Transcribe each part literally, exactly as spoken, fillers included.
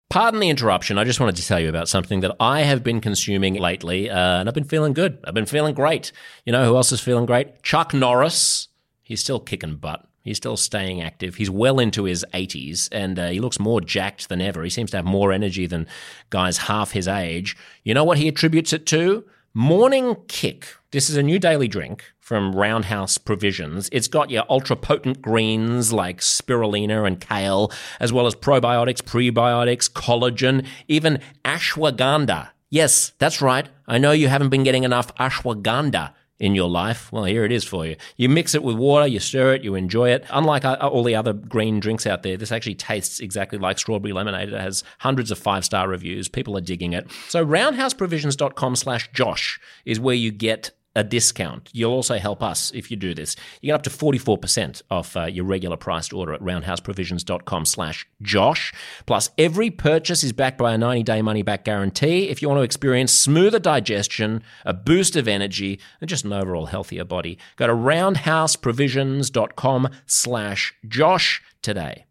Pardon the interruption. I just wanted to tell you about something that I have been consuming lately, uh, and I've been feeling good. I've been feeling great. You know who else is feeling great? Chuck Norris. He's still kicking butt. He's still staying active. He's well into his eighties, and uh, he looks more jacked than ever. He seems to have more energy than guys half his age. You know what he attributes it to? Morning Kick. This is a new daily drink from Roundhouse Provisions. It's got your ultra-potent greens like spirulina and kale, as well as probiotics, prebiotics, collagen, even ashwagandha. Yes, that's right. I know you haven't been getting enough ashwagandha in your life. Well, here it is for you. You mix it with water, you stir it, you enjoy it. Unlike all the other green drinks out there, this actually tastes exactly like strawberry lemonade. It has hundreds of five-star reviews. People are digging it. So roundhouseprovisions.com slash Josh is where you get a discount. You'll also help us if you do this. You get up to forty-four percent off uh, your regular priced order at roundhouseprovisions.com slash Josh. Plus, every purchase is backed by a ninety-day money-back guarantee if you want to experience smoother digestion, a boost of energy, and just an overall healthier body. Go to roundhouseprovisions.com slash Josh today.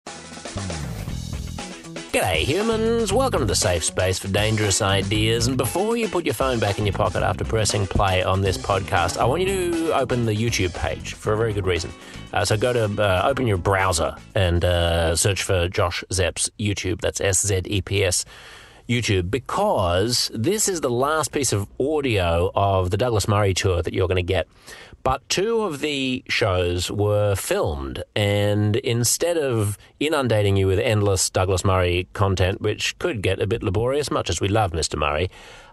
G'day humans, welcome to the safe space for dangerous ideas, and before you put your phone back in your pocket after pressing play on this podcast, I want you to open the YouTube page for a very good reason. Uh, so go to, uh, open your browser and uh, search for Josh Zepps YouTube, that's S Z E P S YouTube, because this is the last piece of audio of the Douglas Murray tour that you're going to get. But two of the shows were filmed, and instead of inundating you with endless Douglas Murray content, which could get a bit laborious, much as we love Mister Murray,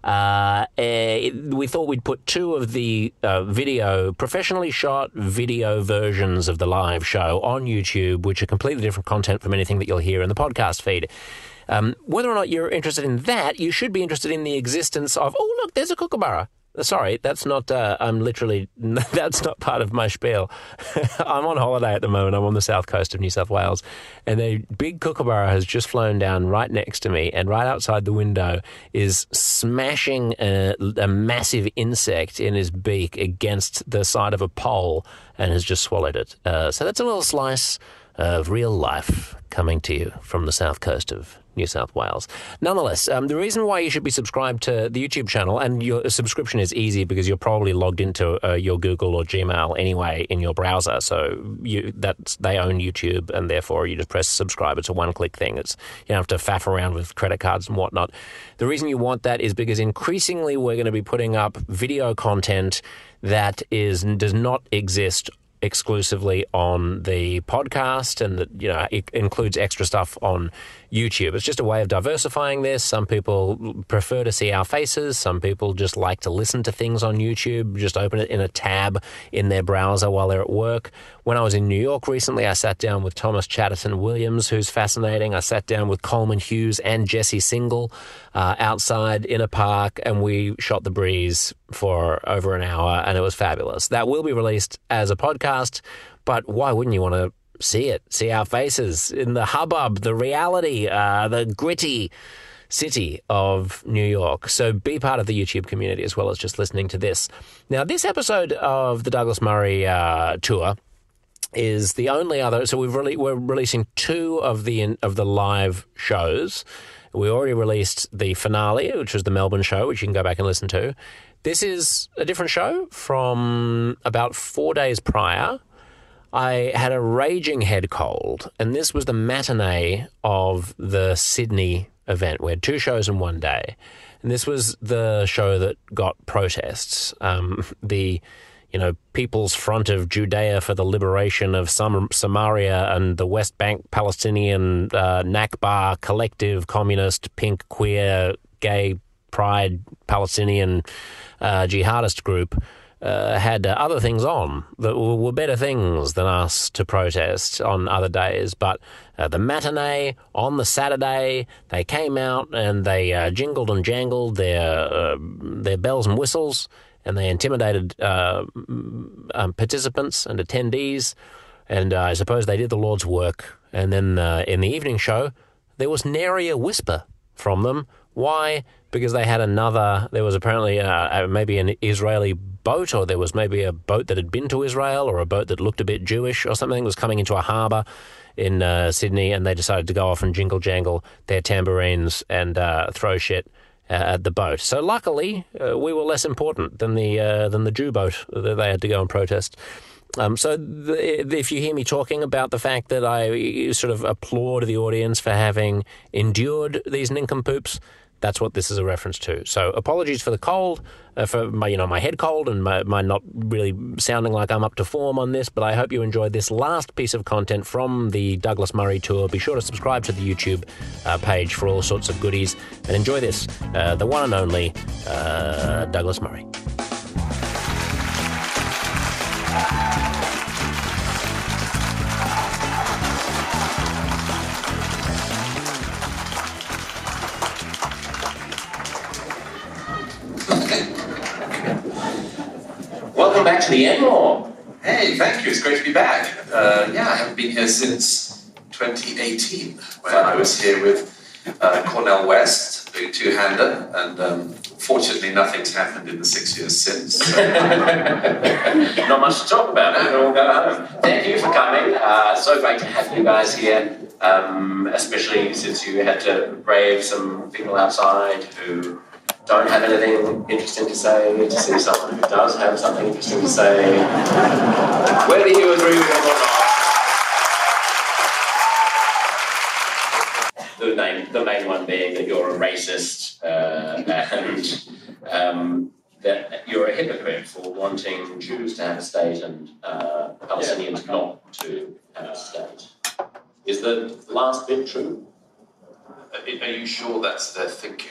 uh, eh, we thought we'd put two of the uh, video, professionally shot video versions of the live show on YouTube, which are completely different content from anything that you'll hear in the podcast feed. Um, whether or not you're interested in that, you should be interested in the existence of, oh, look, there's a kookaburra. Sorry, that's not, uh, I'm literally, that's not part of my spiel. I'm on holiday at the moment. I'm on the south coast of New South Wales, and a big kookaburra has just flown down right next to me, and right outside the window is smashing a, a massive insect in his beak against the side of a pole and has just swallowed it. Uh, so that's a little slice of real life coming to you from the south coast of New South Wales. Nonetheless, um, the reason why you should be subscribed to the YouTube channel, and your subscription is easy because you're probably logged into uh, your Google or Gmail anyway in your browser, so you, that's, they own YouTube, and therefore you just press subscribe. It's a one-click thing. It's, you don't have to faff around with credit cards and whatnot. The reason you want that is because increasingly we're going to be putting up video content that is does not exist exclusively on the podcast, and that, you know, it includes extra stuff on YouTube. It's just a way of diversifying this. Some people prefer to see our faces. Some people just like to listen to things on YouTube, just open it in a tab in their browser while they're at work. When I was in New York recently, I sat down with Thomas Chatterton Williams, who's fascinating. I sat down with Coleman Hughes and Jesse Single uh, outside in a park, and we shot the breeze for over an hour, and it was fabulous. That will be released as a podcast, but why wouldn't you want to see it, see our faces in the hubbub, the reality, uh, the gritty city of New York? So be part of the YouTube community as well as just listening to this. Now, this episode of the Douglas Murray uh, tour is the only other. So we've really we're releasing two of the of the live shows. We already released the finale, which was the Melbourne show, which you can go back and listen to. This is a different show from about four days prior. I had a raging head cold, and this was the matinee of the Sydney event. We had two shows in one day, and this was the show that got protests. Um, the, you know, People's Front of Judea for the Liberation of Sam- Samaria and the West Bank Palestinian uh, Nakba Collective Communist Pink Queer Gay Pride Palestinian uh, Jihadist group Uh, had uh, other things on that were, were better things than us to protest on other days. But uh, the matinee on the Saturday, they came out and they uh, jingled and jangled their uh, their bells and whistles, and they intimidated uh, um, participants and attendees. And uh, I suppose they did the Lord's work. And then uh, in the evening show, there was nary a whisper from them. Why? Because they had another, there was apparently uh, maybe an Israeli boat, or there was maybe a boat that had been to Israel, or a boat that looked a bit Jewish or something, was coming into a harbour in uh, Sydney, and they decided to go off and jingle jangle their tambourines and uh, throw shit uh, at the boat. So luckily, uh, we were less important than the uh, than the Jew boat that they had to go and protest. Um, so the, if you hear me talking about the fact that I sort of applaud the audience for having endured these nincompoops, that's what this is a reference to. So apologies for the cold, uh, for my, you know, my head cold and my, my not really sounding like I'm up to form on this, but I hope you enjoyed this last piece of content from the Douglas Murray tour. Be sure to subscribe to the YouTube uh, page for all sorts of goodies, and enjoy this, uh, the one and only uh, Douglas Murray. Welcome back to the Enmore. Hey, thank you. It's great to be back. Uh, yeah, I haven't been here since twenty eighteen, when I was here with uh, Cornel West, the two-hander, and um, fortunately nothing's happened in the six years since. So. Not much to talk about. No. We'll go home. Thank you for coming. Uh, so great to have you guys here, um, especially since you had to brave some people outside who don't have anything interesting to say, to see someone who does have something interesting to say, whether you agree with them or not. The main, the main one being that you're a racist uh, and um, that you're a hypocrite for wanting Jews to have a state and uh, Palestinians not to have a state. Is the last bit true? Are you sure that's their thinking?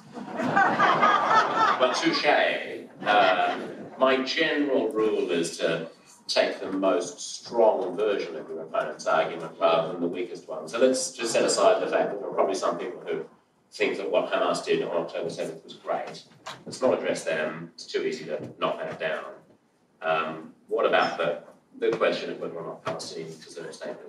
Well, touche. Uh, my general rule is to take the most strong version of your opponent's argument rather than the weakest one. So let's just set aside the fact that there are probably some people who think that what Hamas did on October seventh was great. Let's not address them. It's too easy to knock that down. Um, what about the, the question of whether or not Palestinians deserve a state?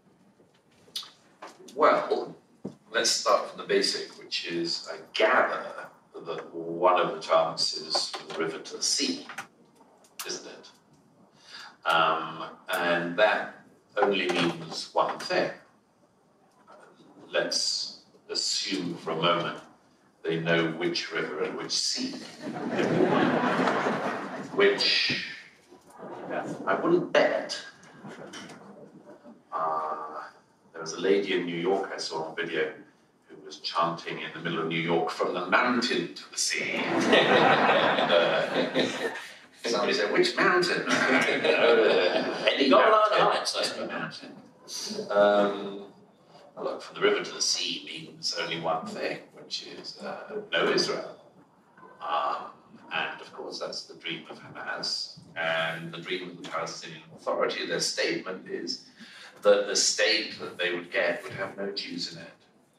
Well, let's start from the basic, which is, I gather, that one of the chances for the river to the sea, isn't it? Um, and that only means one thing. Let's assume for a moment they know which river and which sea. Which I wouldn't bet. Uh, there was a lady in New York I saw on video who was chanting in the middle of New York, from the mountain to the sea. and, uh, somebody said, which mountain? Any Golan Heights, I Any mountain. Um, well, look, from the river to the sea means only one thing, which is uh, no Israel. Um, and, of course, that's the dream of Hamas. And the dream of the Palestinian Authority, their statement is that the state that they would get would have no Jews in it.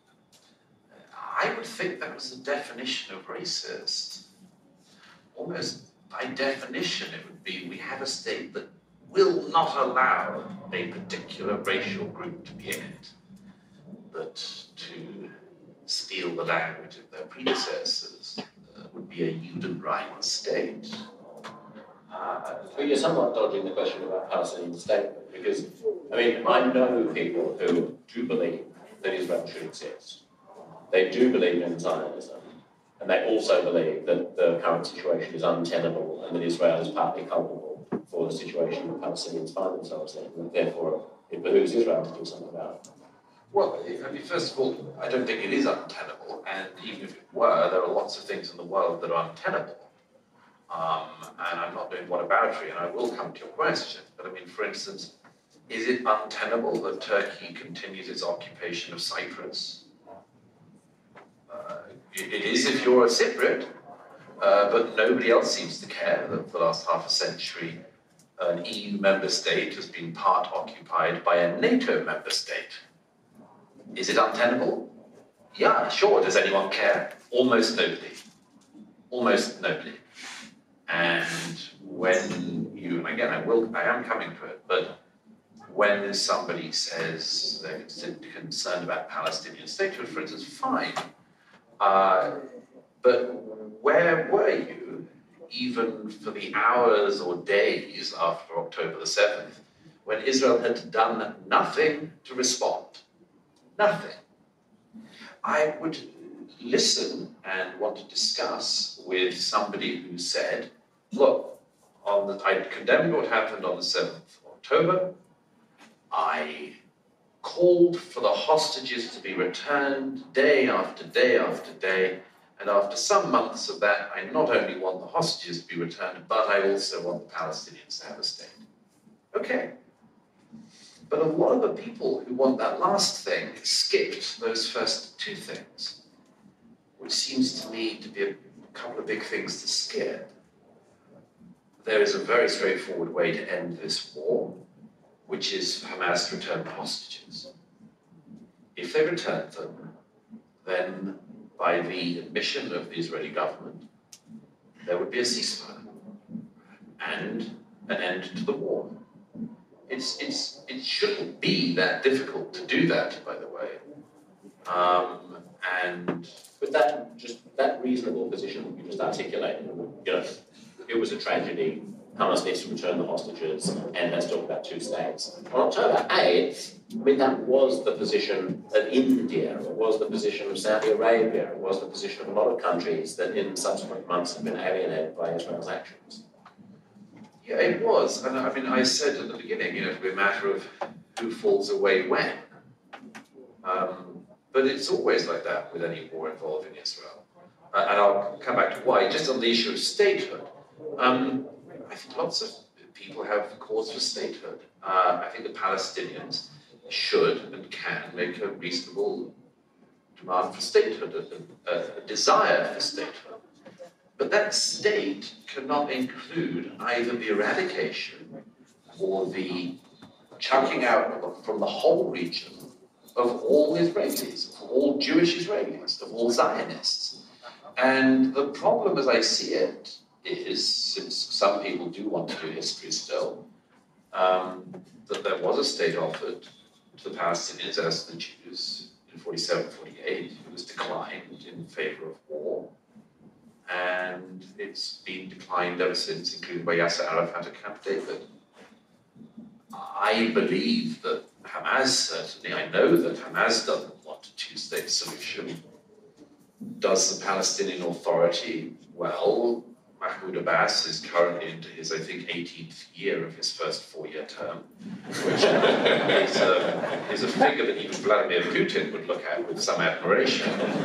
I would think that was the definition of racist. Almost by definition, it would be we have a state that will not allow a particular racial group to be in it, but to steal the language of their predecessors uh, would be a Judenrein state. Uh, but you're somewhat dodging the question about Palestinian statehood, because, I mean, I know people who do believe that Israel should exist. They do believe in Zionism, and they also believe that the current situation is untenable and that Israel is partly culpable for the situation that Palestinians find themselves in, and therefore it behooves Israel to do something about it. Well, I mean, first of all, I don't think it is untenable, and even if it were, there are lots of things in the world that are untenable. Um, and I'm not doing whataboutery, and I will come to your question. But I mean, for instance, is it untenable that Turkey continues its occupation of Cyprus? Uh, it, it is if you're a Cypriot, uh, but nobody else seems to care that for the last half a century an E U member state has been part occupied by a NATO member state. Is it untenable? Yeah, sure. Does anyone care? Almost nobody. Almost nobody. And when you, and again, I will, I am coming to it, but when somebody says they're concerned about Palestinian statehood, for instance, fine. Uh, but where were you even for the hours or days after October the seventh, when Israel had done nothing to respond. Nothing. I would listen and want to discuss with somebody who said, look, on the, I condemned what happened on the seventh of October. I called for the hostages to be returned day after day after day. And after some months of that, I not only want the hostages to be returned, but I also want the Palestinians to have a state. Okay. But a lot of the people who want that last thing skipped those first two things, which seems to me to be a couple of big things to skip. There is a very straightforward way to end this war, which is Hamas to return the hostages. If they return them, then by the admission of the Israeli government, there would be a ceasefire and an end to the war. It's, it's, it shouldn't be that difficult to do that, by the way. Um, and With that, just that reasonable position you just articulated, you know, it was a tragedy. Hamas needs to return the hostages, and let's talk about two states. On October eighth, I mean, that was the position of India, it was the position of Saudi Arabia, it was the position of a lot of countries that in subsequent months have been alienated by Israel's actions. yeah, it was. And I mean, I said at the beginning, you know, it'll be a matter of who falls away when. Um, but it's always like that with any war involving Israel. Uh, and I'll come back to why. Just on the issue of statehood, um, I think lots of people have cause for statehood. Uh, I think the Palestinians should and can make a reasonable demand for statehood, a, a, a desire for statehood. But that state cannot include either the eradication or the chucking out from the whole region of all Israelis, of all Jewish Israelis, of all Zionists. And the problem, as I see it, is, since some people do want to do history still, um, that there was a state offered to the Palestinians as the Jews in forty-seven forty-eight. It was declined in favor of war. And it's been declined ever since, including by Yasser Arafat at Camp David. I believe that Hamas, certainly, I know that Hamas doesn't want a two-state solution. Does the Palestinian Authority? Well, Mahmoud Abbas is currently into his, I think, eighteenth year of his first four-year term, which is, a, is a figure that even Vladimir Putin would look at with some admiration.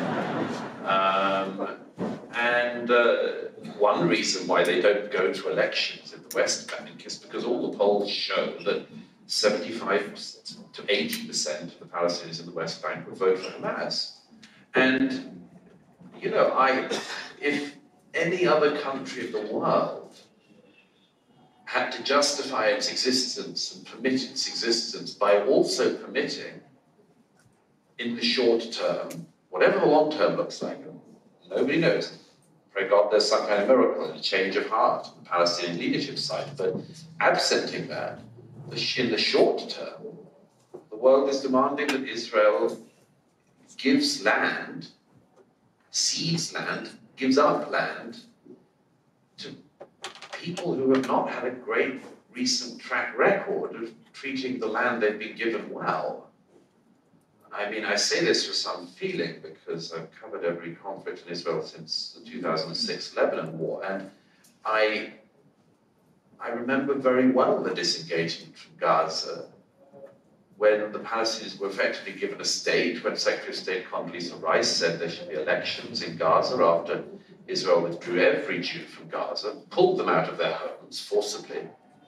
Um, and uh, one reason why they don't go to elections in the West Bank is because all the polls show that seventy-five to eighty percent of the Palestinians in the West Bank would vote for Hamas. And, you know, I, if any other country of the world had to justify its existence and permit its existence by also permitting, in the short term, whatever the long term looks like, nobody knows. Pray God there's some kind of miracle and a change of heart on the Palestinian leadership side. But absenting that, in the short term, the world is demanding that Israel gives land, cedes land, gives up land to people who have not had a great recent track record of treating the land they've been given well. I mean, I say this with some feeling because I've covered every conflict in Israel since the two thousand six Lebanon war, and I, I remember very well the disengagement from Gaza when the Palestinians were effectively given a state, when Secretary of State Condoleezza Rice said there should be elections in Gaza after Israel withdrew every Jew from Gaza, pulled them out of their homes forcibly.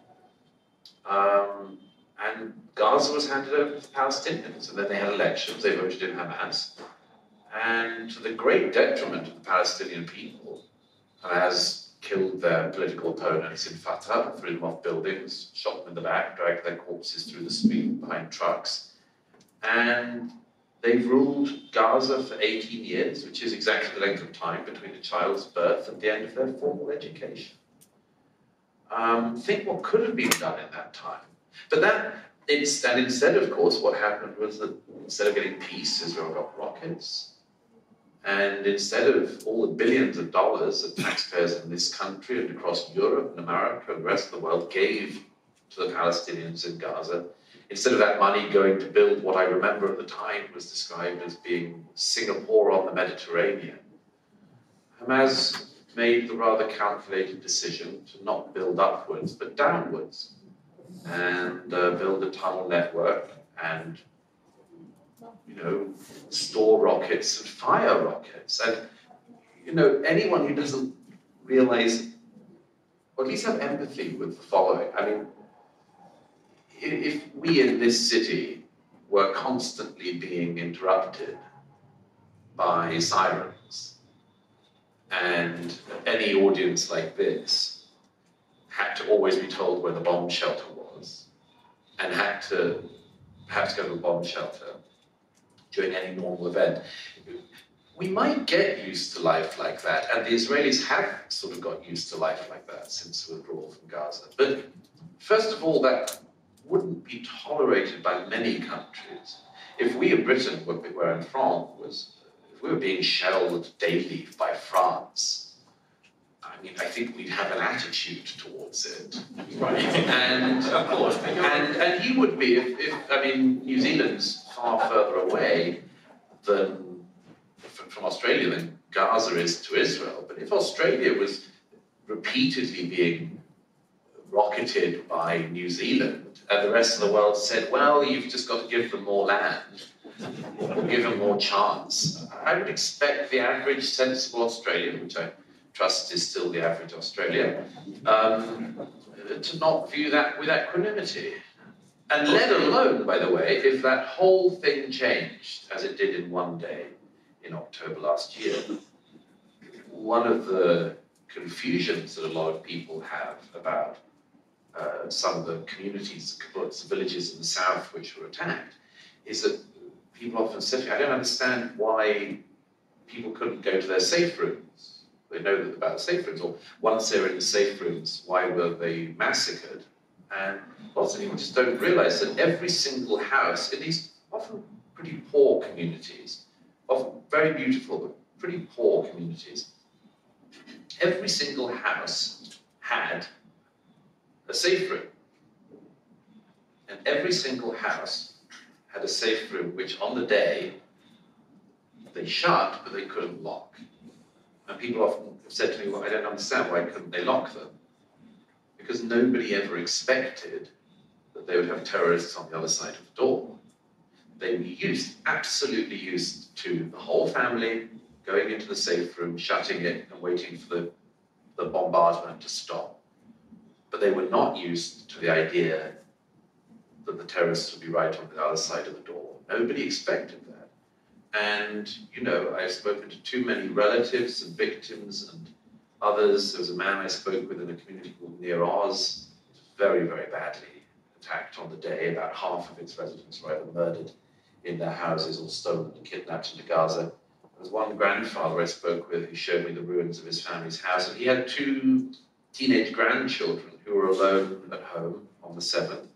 Um, and Gaza was handed over to the Palestinians, and then they had elections, they voted in Hamas. And to the great detriment of the Palestinian people, Hamas killed their political opponents in Fatah, threw them off buildings, shot them in the back, dragged their corpses through the street behind trucks. And they've ruled Gaza for eighteen years, which is exactly the length of time between a child's birth and the end of their formal education. Um, think what could have been done in that time. But that, instead, instead, of course, what happened was that instead of getting peace, Israel got rockets. And instead of all the billions of dollars that taxpayers in this country and across Europe and America and the rest of the world gave to the Palestinians in Gaza, instead of that money going to build what I remember at the time was described as being Singapore on the Mediterranean, Hamas made the rather calculated decision to not build upwards but downwards and uh, build a tunnel network and, you know, store rockets and fire rockets. And, you know, anyone who doesn't realize, or at least have empathy with the following, I mean, if we in this city were constantly being interrupted by sirens, and any audience like this had to always be told where the bomb shelter was, and had to perhaps go to a bomb shelter during any normal event, we might get used to life like that, and the Israelis have sort of got used to life like that since the withdrawal from Gaza. But first of all, that wouldn't be tolerated by many countries. If we in Britain, where I'm from, was if we were being shelled daily by France, I mean, I think we'd have an attitude towards it. Right. And of course, and and you would be if, if I mean, New Zealand's far further away than from Australia than Gaza is to Israel. But if Australia was repeatedly being rocketed by New Zealand, and the rest of the world said, well, you've just got to give them more land, or give them more chance, I would expect the average sensible Australian, which I trust is still the average Australian, um, to not view that with equanimity. And let alone, by the way, if that whole thing changed, as it did in one day in October last year, one of the confusions that a lot of people have about Uh, some of the communities, the villages in the south which were attacked, is that people often say, I don't understand why people couldn't go to their safe rooms. They know that about the safe rooms, or once they were in the safe rooms, why were they massacred? And lots of people just don't realize that every single house in these often pretty poor communities, often very beautiful but pretty poor communities, every single house had a safe room. And every single house had a safe room which on the day they shut but they couldn't lock. And people often have said to me, well, I don't understand, why couldn't they lock them? Because nobody ever expected that they would have terrorists on the other side of the door. They were used, absolutely used to the whole family going into the safe room, shutting it and waiting for the, the bombardment to stop. But they were not used to the idea that the terrorists would be right on the other side of the door. Nobody expected that. And, you know, I've spoken to too many relatives and victims and others. There was a man I spoke with in a community called Nir Oz, very, very badly attacked on the day. About half of its residents were either murdered in their houses or stolen and kidnapped into Gaza. There was one grandfather I spoke with who showed me the ruins of his family's house, and he had two teenage grandchildren who were alone at home on the seventh.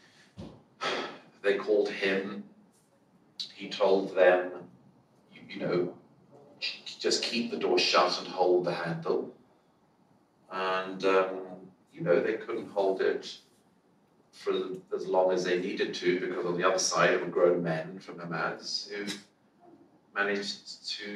They called him. He told them, you, you know, just keep the door shut and hold the handle. And, um, you know, they couldn't hold it for as long as they needed to, because on the other side were grown men from Hamas who managed to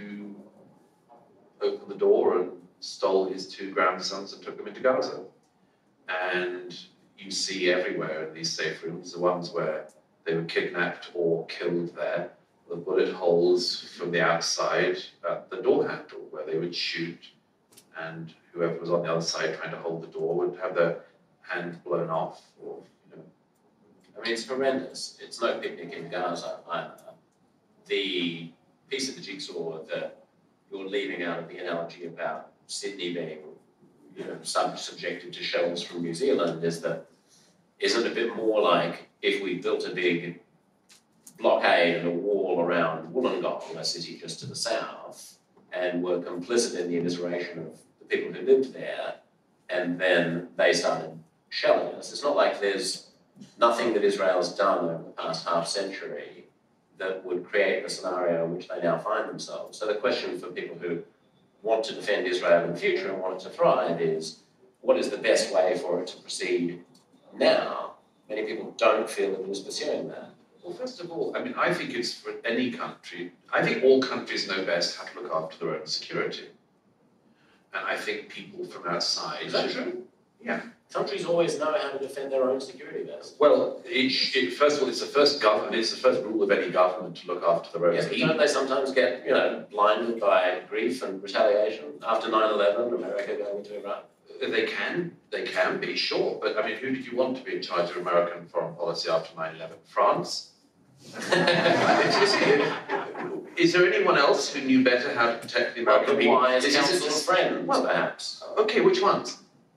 open the door and stole his two grandsons and took them into Gaza. And you see everywhere in these safe rooms, the ones where they were kidnapped or killed there, the bullet holes from the outside at the door handle where they would shoot, and whoever was on the other side trying to hold the door would have their hand blown off. Or, you know. I mean, it's horrendous. It's no picnic in Gaza either. The piece of the jigsaw that you're leaving out of the analogy about Sydney being, you know, sub- subjected to shells from New Zealand is that, isn't it a bit more like if we built a big blockade and a wall around Wollongong, a city just to the south, and were complicit in the immiseration of the people who lived there, and then they started shelling us. It's not like there's nothing that Israel's done over the past half century that would create the scenario in which they now find themselves. So the question for people who want to defend Israel in the future and want it to thrive is, what is the best way for it to proceed now? Many people don't feel that it is pursuing that. Well, first of all, I mean, I think it's for any country. I think all countries know best how to look after their own security. And I think people from outside... Is that true? Yeah. Countries always know how to defend their own security best. Well, it, it, first of all, it's the first government, it's the first rule of any government to look after their own Yes, but people. don't they sometimes get, you know, blinded by grief and retaliation after nine eleven, America going into Iraq? They can, they can be, sure. But, I mean, who did you want to be in charge of American foreign policy after nine eleven? France? is, is there anyone else who knew better how to protect the American people? Wise Is council it of friends, well, perhaps. Okay, which ones?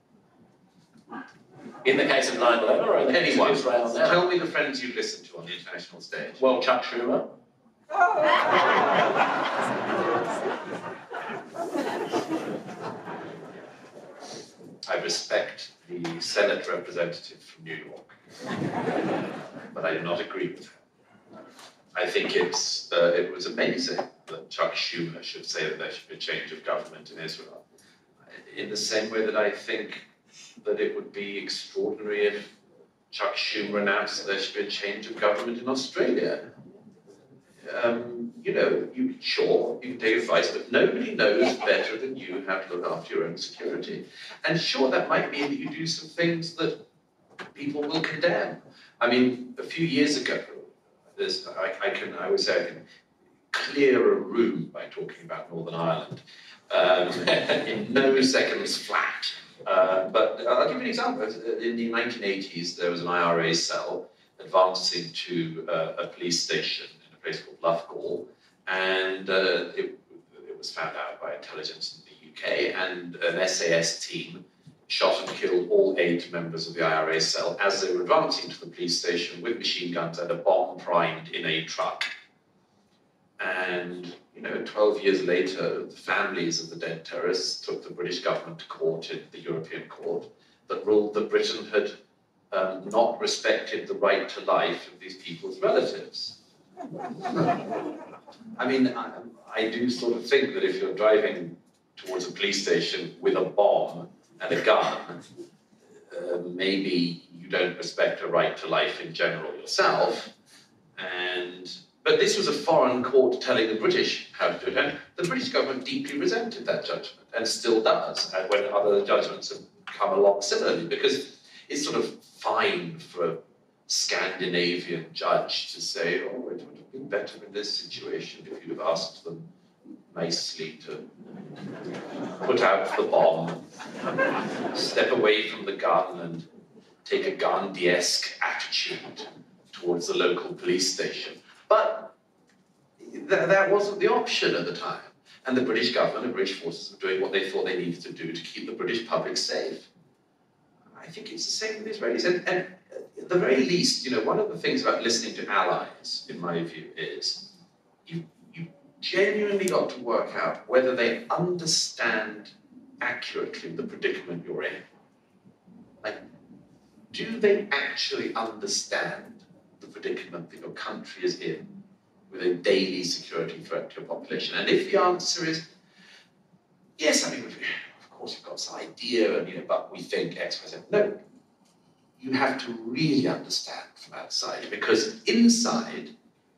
In the case of nine eleven or in the case Anyone. of Israel now? Tell me the friends you listened to on the international stage. Well, Chuck Schumer. I respect the Senate representative from New York, but I do not agree with her. I think it's uh, it was amazing that Chuck Schumer should say that there should be a change of government in Israel. In the same way that I think that it would be extraordinary if Chuck Schumer announced that there should be a change of government in Australia. Um, you know, you sure, you can take advice, but nobody knows better than you how to look after your own security. And sure, that might mean that you do some things that people will condemn. I mean, a few years ago, there's, I, I can, I always say I can clear a room by talking about Northern Ireland um, in no seconds flat. Uh, but I'll give you an example. In the nineteen eighties, there was an I R A cell advancing to uh, a police station in a place called Loughgall, and uh, it, it was found out by intelligence in the U K, and an S A S team shot and killed all eight members of the I R A cell as they were advancing to the police station with machine guns and a bomb primed in a truck. And, you know, twelve years later, the families of the dead terrorists took the British government to court in the European court that ruled that Britain had um, not respected the right to life of these people's relatives. I mean, I, I do sort of think that if you're driving towards a police station with a bomb and a gun, uh, maybe you don't respect a right to life in general yourself. And but this was a foreign court telling the British how to do it, and the British government deeply resented that judgment, and still does, and when other judgments have come along similarly, because it's sort of fine for a Scandinavian judge to say, oh, it would have been better in this situation if you'd have asked them nicely to put out the bomb, step away from the gun, and take a Gandhi-esque attitude towards the local police station. But th that wasn't the option at the time. And the British government and British forces were doing what they thought they needed to do to keep the British public safe. I think it's the same with the Israelis. And, and at the very least, you know, one of the things about listening to allies, in my view, is you, you genuinely got to work out whether they understand accurately the predicament you're in. Like, do they actually understand the predicament that your country is in with a daily security threat to your population? And if the answer is yes, I mean, of course you've got some idea, and you know, but we think X, Y, Z. No, you have to really understand from outside, because inside,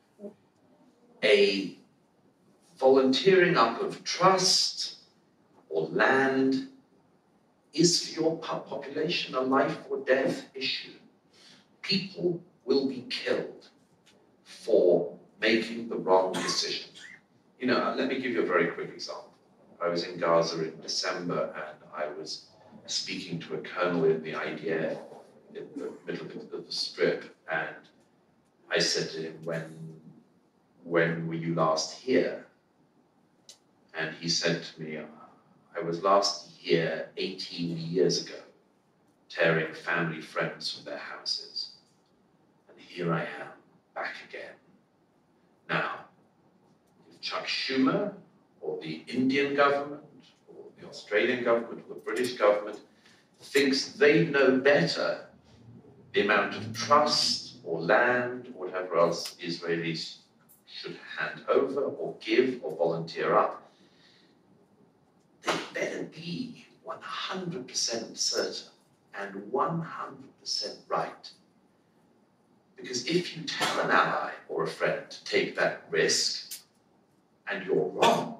a volunteering up of trust or land is for your population a life or death issue. People will be killed for making the wrong decision. You know, let me give you a very quick example. I was in Gaza in December, and I was speaking to a colonel in the I D F in the middle of the strip, and I said to him, when, when were you last here? And he said to me, I was last here eighteen years ago, tearing family friends from their houses. And here I am, back again. Now, if Chuck Schumer, or the Indian government, or the Australian government, or the British government thinks they know better the amount of trust or land or whatever else Israelis should hand over or give or volunteer up, they better be one hundred percent certain and one hundred percent right. Because if you tell an ally or a friend to take that risk and you're wrong,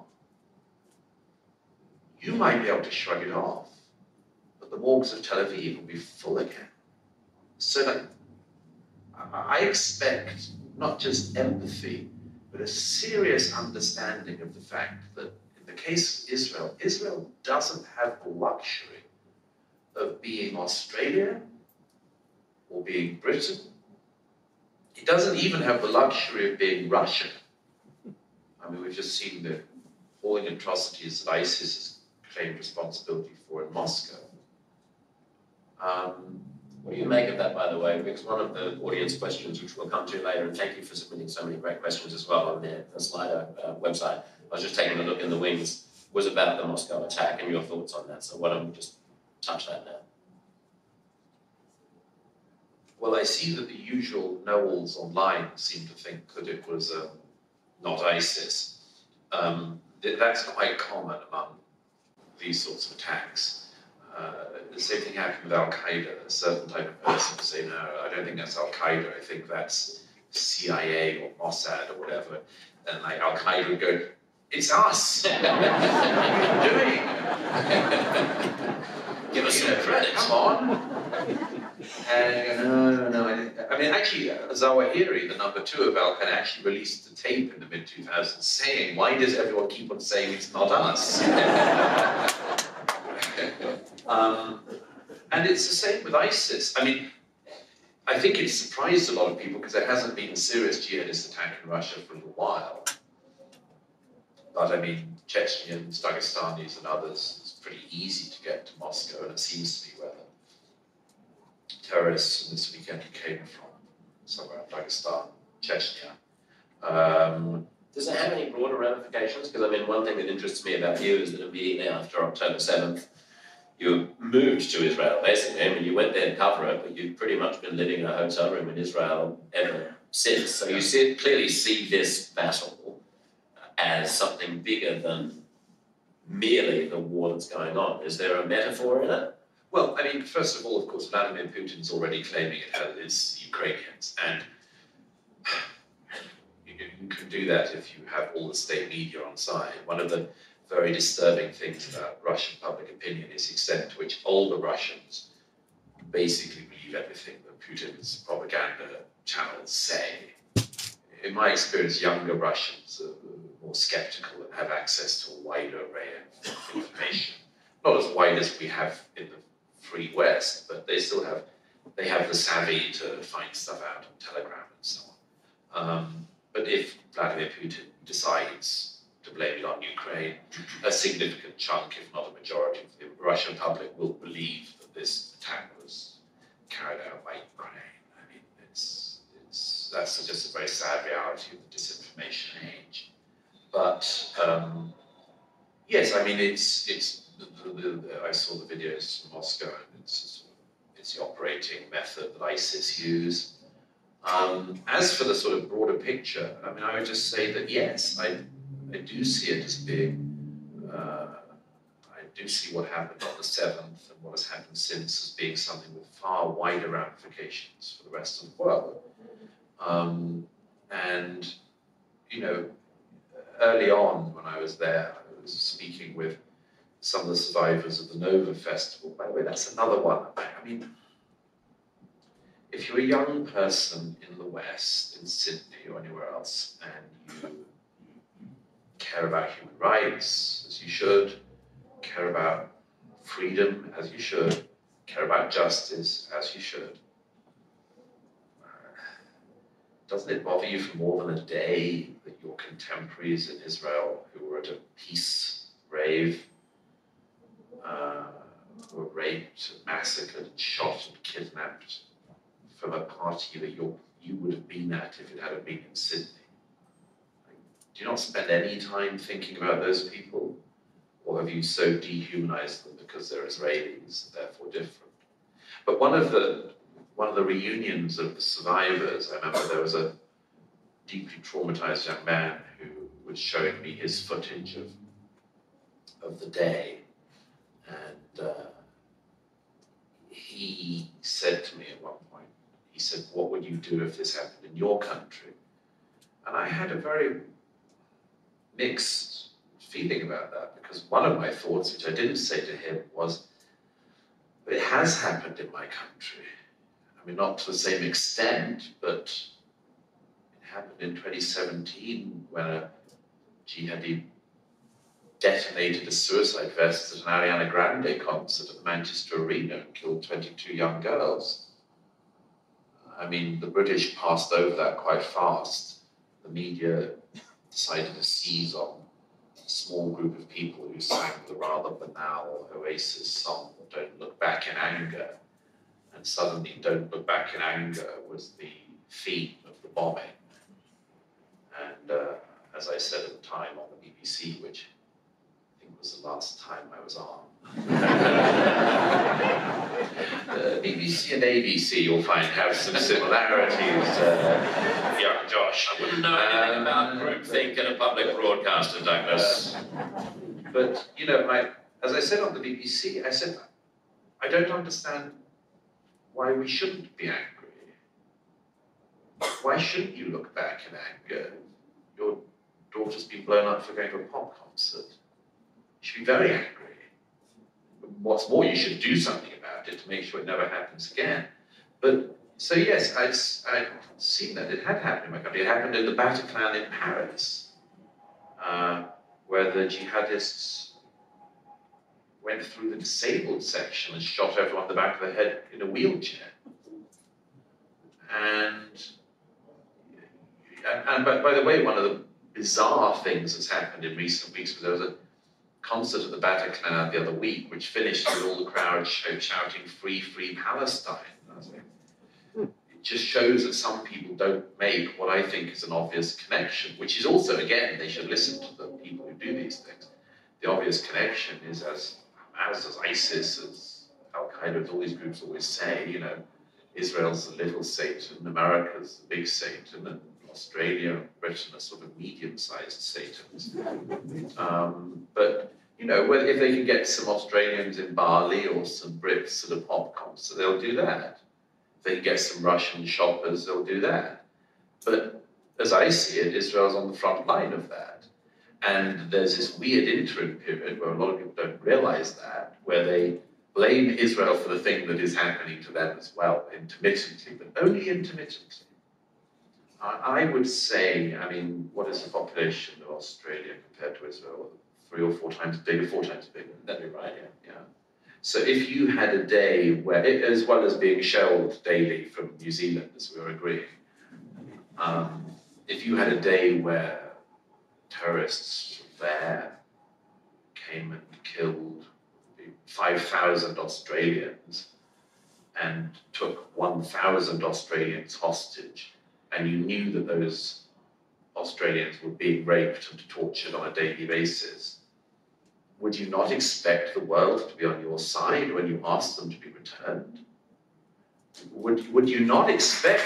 you might be able to shrug it off, but the morgues of Tel Aviv will be full again. So like, I expect not just empathy, but a serious understanding of the fact that in the case of Israel, Israel doesn't have the luxury of being Australia or being Britain. It doesn't even have the luxury of being Russia. I mean, we've just seen the appalling atrocities that ISIS has claimed responsibility for in Moscow. Um, What do you make of that, by the way? Because one of the audience questions, which we'll come to later, and thank you for submitting so many great questions as well on the, the Slido uh, website. I was just taking a look in the wings, was about the Moscow attack and your thoughts on that. So why don't we just touch that now? Well, I see that the usual know-alls online seem to think that it was um, not ISIS. Um, that's quite common among these sorts of attacks. Uh, the same thing happened with Al-Qaeda. A certain type of person would say, no, I don't think that's Al-Qaeda. I think that's C I A or Mossad or whatever. And like Al-Qaeda would go, it's us. What are you doing? Give us some credit. Come on. And no, no, no. I, I mean, actually, uh, Zawahiri, the number two of Al-Qaeda, actually released a tape in the mid two thousands saying, why does everyone keep on saying it's not us? um, and it's the same with ISIS. I mean, I think it's surprised a lot of people because there hasn't been a serious jihadist attack in Russia for a little while. But I mean, Chechens, Dagestanis, and others, it's pretty easy to get to Moscow, and it seems to be where the terrorists this weekend came from, somewhere in Dagestan, Chechnya. Um, Does it have any broader ramifications? Because I mean, one thing that interests me about you is that immediately after October seventh, you moved to Israel, basically. I mean, you went there to cover it, but you've pretty much been living in a hotel room in Israel ever since. So you see, clearly see this battle as something bigger than merely the war that's going on. Is there a metaphor in it? Well, I mean, first of all, of course, Vladimir Putin's already claiming it has Ukrainians, and you, you can do that if you have all the state media on side. One of the very disturbing things about Russian public opinion is the extent to which older Russians basically believe everything that Putin's propaganda channels say. In my experience, younger Russians are more skeptical and have access to a wider array of information. Not as wide as we have in the free West, but they still have, they have the savvy to find stuff out on Telegram and so on. Um, but if Vladimir Putin decides to blame it on Ukraine, a significant chunk, if not a majority, of the Russian public will believe that this attack was carried out by Ukraine. I mean, it's, it's that's just a very sad reality of the disinformation age. But um, yes, I mean, it's it's. The, the, the, I saw the videos from Moscow, and it's it's the operating method that ISIS use. Um, as for the sort of broader picture, I mean, I would just say that yes, I I do see it as being. Uh, I do see what happened on the seventh and what has happened since as being something with far wider ramifications for the rest of the world. Um, and you know, early on when I was there, I was speaking with some of the survivors of the Nova Festival. By the way, that's another one. I mean, if you're a young person in the West, in Sydney or anywhere else, and you care about human rights, as you should, care about freedom, as you should, care about justice, as you should, doesn't it bother you for more than a day that your contemporaries in Israel who were at a peace rave Uh, were raped, massacred, shot and kidnapped from a party that you you would have been at if it had been in Sydney? Like, do you not spend any time thinking about those people? Or have you so dehumanized them because they're Israelis and therefore different? But one of the one of the reunions of the survivors, I remember there was a deeply traumatized young man who was showing me his footage of of the day, and uh, he said to me at one point, he said, "What would you do if this happened in your country?" And I had a very mixed feeling about that, because one of my thoughts, which I didn't say to him, was, it has happened in my country. I mean, not to the same extent, but it happened in twenty seventeen when a jihadi detonated a suicide vest at an Ariana Grande concert at the Manchester Arena and killed twenty-two young girls. I mean, the British passed over that quite fast. The media decided to seize on a small group of people who sang the rather banal Oasis song, Don't Look Back in Anger. And suddenly, Don't Look Back in Anger was the theme of the bombing. And uh, as I said at the time on the B B C, which I think was the last time I was on, uh, B B C and A B C, you'll find, have some similarities, uh, young Josh. I wouldn't know anything Um, about groupthink and a public broadcaster, Douglas. But, you know, I, as I said on the B B C, I said, I don't understand why we shouldn't be angry. Why shouldn't you look back in anger? Your daughter's been blown up for going to a pop concert. You should be very angry. What's more, you should do something about it to make sure it never happens again. But, so yes, I'd, I'd seen that. It had happened in my country. It happened in the Bataclan in Paris, uh, where the jihadists went through the disabled section and shot everyone in the back of the head in a wheelchair. And, and, and by, by the way, one of the bizarre things that's happened in recent weeks was there was a concert at the Bataclan the other week, which finished with all the crowd shouting, "Free, free Palestine." And I was like, it just shows that some people don't make what I think is an obvious connection, which is also, again, they should listen to the people who do these things. The obvious connection is, as Hamas, as ISIS, as Al-Qaeda, as all these groups always say, you know, Israel's the little Satan, America's the big Satan, and Australia and Britain are sort of medium-sized Satans. Um, but, you know, whether, if they can get some Australians in Bali or some Brits at a pop concert, they'll do that. If they can get some Russian shoppers, they'll do that. But as I see it, Israel's on the front line of that. And there's this weird interim period where a lot of people don't realize that, where they blame Israel for the thing that is happening to them as well, intermittently, but only intermittently. I would say, I mean, what is the population of Australia compared to Israel? Three or four times bigger, four times bigger. That'd be right, yeah. yeah. So if you had a day where, as well as being shelled daily from New Zealand, as we were agreeing, um, if you had a day where terrorists there came and killed five thousand Australians and took one thousand Australians hostage, and you knew that those Australians were being raped and tortured on a daily basis, would you not expect the world to be on your side when you asked them to be returned? Would, would you not expect...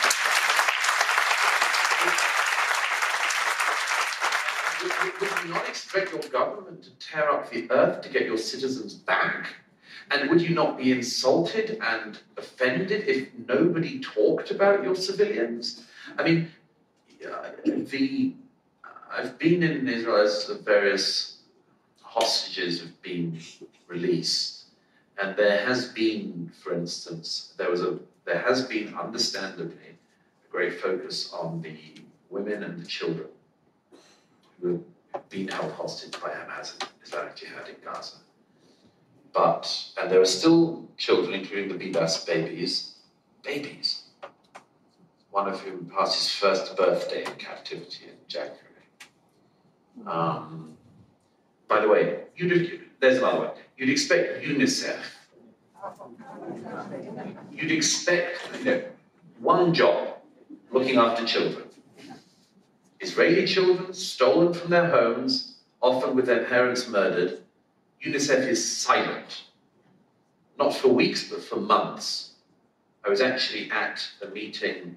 would, would you not expect your government to tear up the earth to get your citizens back? And would you not be insulted and offended if nobody talked about your civilians? I mean, uh, the I've been in Israel as the various hostages have been released, and there has been, for instance, there was a there has been, understandably, a great focus on the women and the children who have been held hostage by Hamas and Islamic Jihad in Gaza. But, and there are still children, including the Bibas babies, babies, one of whom passed his first birthday in captivity in January. Um, by the way, you'd, there's another one. You'd expect UNICEF, you'd expect, you know, one job, looking after children. Israeli children stolen from their homes, often with their parents murdered. UNICEF is silent, not for weeks, but for months. I was actually at a meeting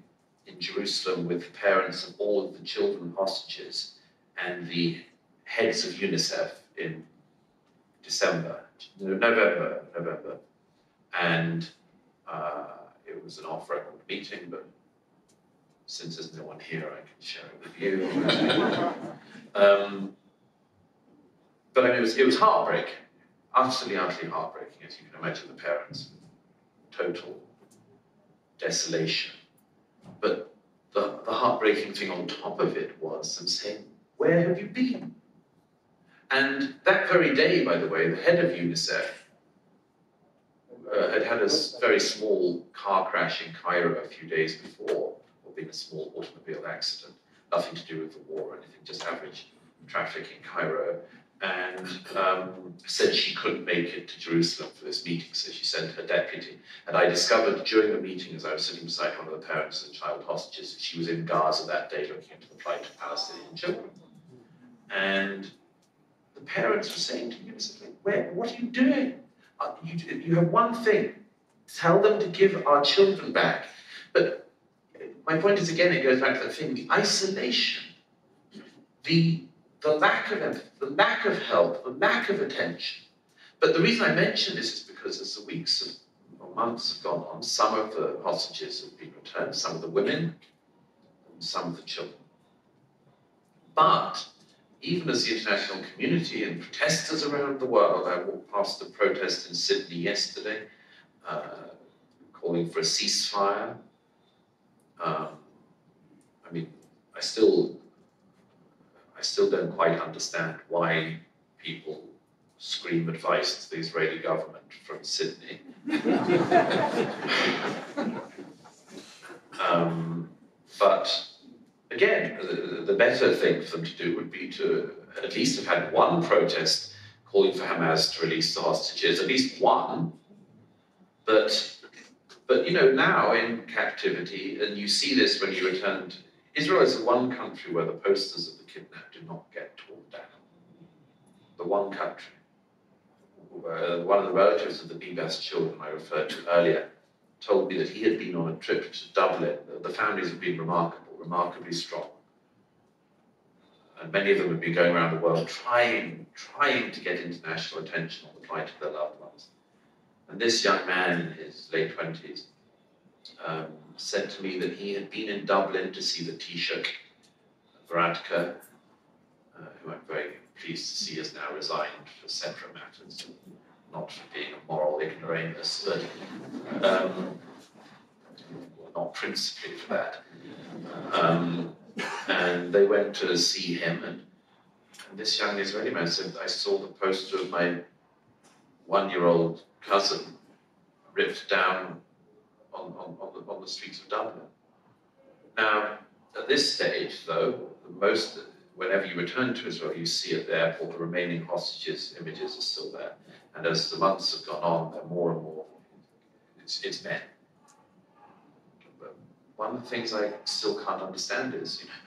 in Jerusalem with the parents of all of the children hostages and the heads of UNICEF in December, November, November. And uh, it was an off-record meeting, but since there's no one here, I can share it with you. um, but I mean, it was, it was heartbreaking, utterly, utterly heartbreaking, as you can imagine, the parents. Total desolation. But the, the heartbreaking thing on top of it was them saying, where have you been? And that very day, by the way, the head of UNICEF uh, had had a very small car crash in Cairo a few days before, or been a small automobile accident, nothing to do with the war or anything, just average traffic in Cairo, and um, said she couldn't make it to Jerusalem for this meeting, so she sent her deputy. And I discovered during the meeting, as I was sitting beside one of the parents of the child hostages, that she was in Gaza that day looking into the plight of Palestinian children. And the parents were saying to me, Where, what are you doing? Uh, you, you have one thing, tell them to give our children back. But my point is, again, it goes back to that thing, the isolation, the the lack of empathy, the lack of help, the lack of attention. But the reason I mention this is because as the weeks of, or months have gone on, some of the hostages have been returned, some of the women, and some of the children. But even as the international community and protesters around the world, I walked past a protest in Sydney yesterday, uh, calling for a ceasefire. Um, I mean, I still... I still don't quite understand why people scream advice to the Israeli government from Sydney. um, but again, the, the better thing for them to do would be to at least have had one protest calling for Hamas to release the hostages, at least one. But, but you know, now in captivity, and you see this when you return to Israel is the one country where the posters of the kidnapped do not get torn down. The one country. Uh, one of the relatives of the Bibas children I referred to earlier told me that he had been on a trip to Dublin. The families have been remarkable, remarkably strong. And many of them have been going around the world trying, trying to get international attention on the plight of their loved ones. And this young man in his late twenties um, said to me that he had been in Dublin to see the Taoiseach, Varadkar, uh, who I'm very pleased to see has now resigned for separate matters, not for being a moral ignoramus, but um, not principally for that. Um, and they went to see him, and, and this young Israeli man said, I saw the poster of my one-year-old cousin ripped down on, on, on, the, on the streets of Dublin. Now, at this stage, though, the most, whenever you return to Israel, you see at the airport the remaining hostages' images are still there. And as the months have gone on, they're more and more, it's, it's men. But one of the things I still can't understand is, you know,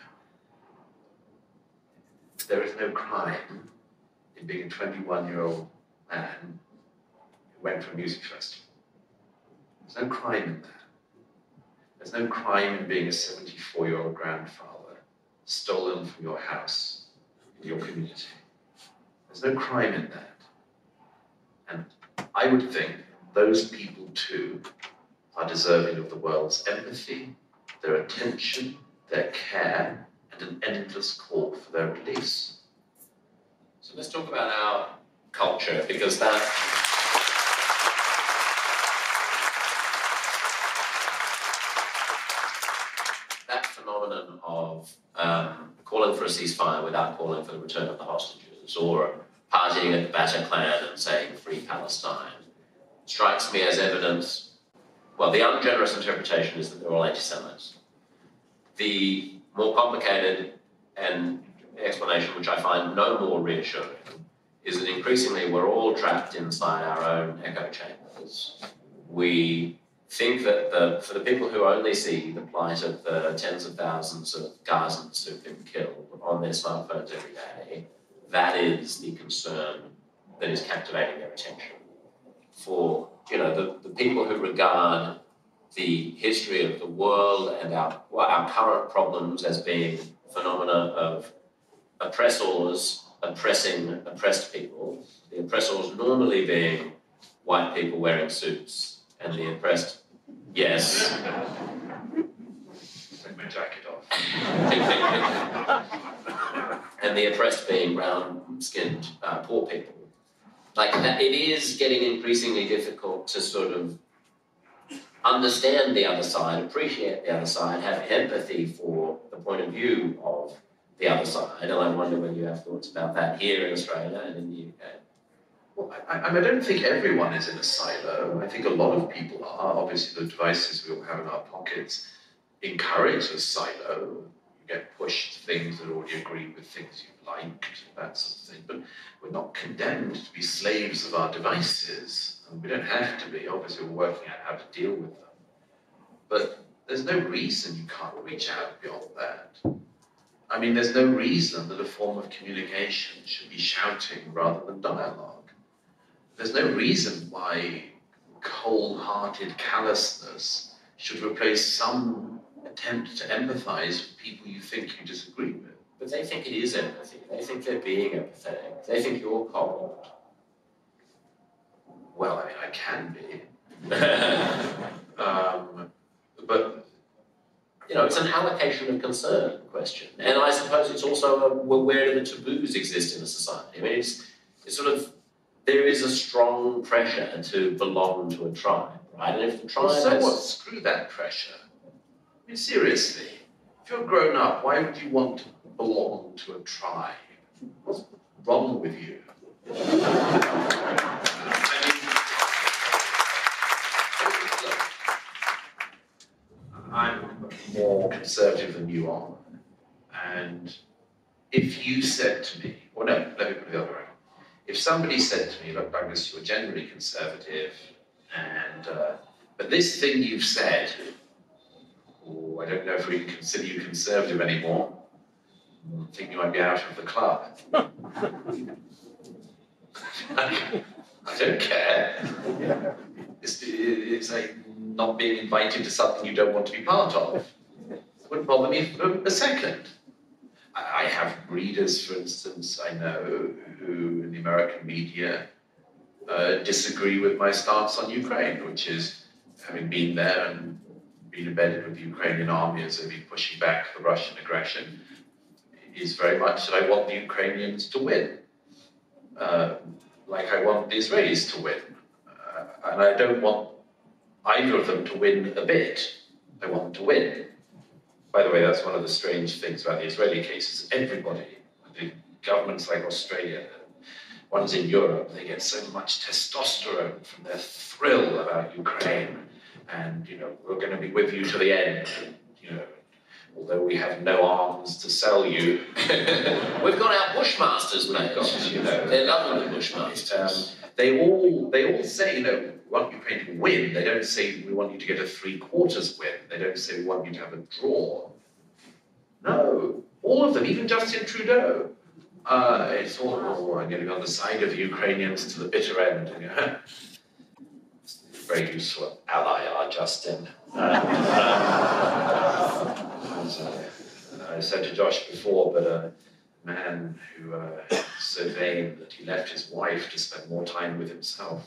there is no crime in being a twenty-one-year-old man who went to a music festival. There's no crime in that. There's no crime in being a seventy-four-year-old grandfather stolen from your house in your community. There's no crime in that. And I would think those people too are deserving of the world's empathy, their attention, their care, and an endless call for their release. So let's talk about our culture, because that that phenomenon of um, calling for a ceasefire without calling for the return of the hostages, or partying at the Bataclan and saying free Palestine, strikes me as evidence. Well, the ungenerous interpretation is that they're all anti-Semites. The more complicated and explanation, which I find no more reassuring, is that increasingly we're all trapped inside our own echo chambers. We think that the, for the people who only see the plight of the tens of thousands of Gazans who've been killed on their smartphones every day, that is the concern that is captivating their attention. For, you know, the, the people who regard the history of the world and our, well, our current problems as being phenomena of oppressors oppressing oppressed people, the oppressors normally being white people wearing suits, and the oppressed, yes. Take my jacket off. And the oppressed being brown-skinned uh, poor people. Like, that, it is getting increasingly difficult to sort of understand the other side, appreciate the other side, have empathy for the point of view of the other side. And I wonder whether you have thoughts about that here in Australia and in the U K. Well, I, I, I don't think everyone is in a silo. I think a lot of people are. Obviously, the devices we all have in our pockets encourage a silo. You get pushed things that already agree with things you like, that sort of thing. But we're not condemned to be slaves of our devices. And we don't have to be. Obviously, we're working out how to deal with them. But there's no reason you can't reach out beyond that. I mean, there's no reason that a form of communication should be shouting rather than dialogue. There's no reason why cold-hearted callousness should replace some attempt to empathize with people you think you disagree with. But they think it is empathy. They think they're being empathetic. They think you're cold. Well, I mean, I can be. um, but... You know, it's an allocation of concern question. And I suppose it's also a, well, where do the taboos exist in a society? I mean, it's, it's sort of, there is a strong pressure to belong to a tribe, right? And if the tribe well, so has... what? Screw that pressure. I mean, seriously, if you're grown up, why would you want to belong to a tribe? What's wrong with you? I mean, I'm more conservative than you are. And if you said to me, or no, let me put it the other way. If somebody said to me, look, Douglas, you're generally conservative, and uh, but this thing you've said, oh, I don't know if we can consider you conservative anymore. I think you might be out of the club. I don't care. It's, it's like not being invited to something you don't want to be part of. It wouldn't bother me for a second. I have readers, for instance, I know, who in the American media uh, disagree with my stance on Ukraine, which is, having been there and been embedded with the Ukrainian army as they've been pushing back the Russian aggression, is very much that I want the Ukrainians to win, uh, like I want the Israelis to win. Uh, and I don't want either of them to win a bit. I want them to win. By the way, that's one of the strange things about the Israeli case is everybody, the governments like Australia, ones in Europe, they get so much testosterone from their thrill about Ukraine. And, you know, we're going to be with you to the end. You know, although we have no arms to sell you. We've got our Bushmasters, mate. Got, you know, They're lovely, the Bushmasters. Um, they all they all say, you know, we want Ukraine to win. They don't say we want you to get a three-quarters win. They don't say we want you to have a draw. No, all of them, even Justin Trudeau. Uh, it's all, oh, I'm going to be on the side of the Ukrainians to the bitter end. You know? Very useful ally, our Justin. And, um, as, uh, I said to Josh before, but a man who uh, is so vain that he left his wife to spend more time with himself.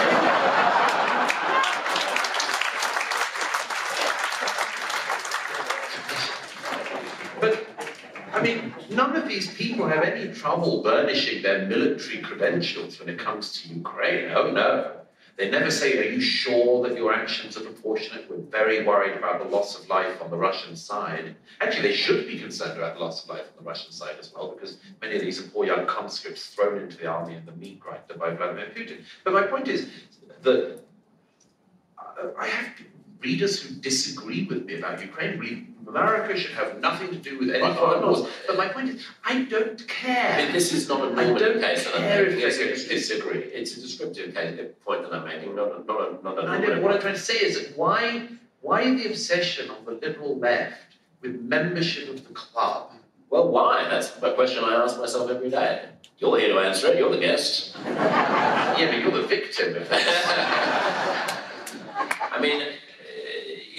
But, I mean, none of these people have any trouble burnishing their military credentials when it comes to Ukraine. Oh, no. They never say, are you sure that your actions are proportionate? We're very worried about the loss of life on the Russian side. Actually, they should be concerned about the loss of life on the Russian side as well, because many of these are poor young conscripts thrown into the army and the meat grinder by Vladimir Putin. But my point is that I have readers who disagree with me about Ukraine. America should have nothing to do with any foreign wars. But my point is, I don't care. I mean, this is not a I don't case that I'm care making. if they It's, disagree. it's a descriptive case, a point that I'm making, not a, not a, not a I know, what I'm trying to say is that why, why the obsession of the liberal left with membership of the club? Well, why? That's a question I ask myself every day. You're here to answer it. You're the guest. Yeah, but you're the victim of that. I mean,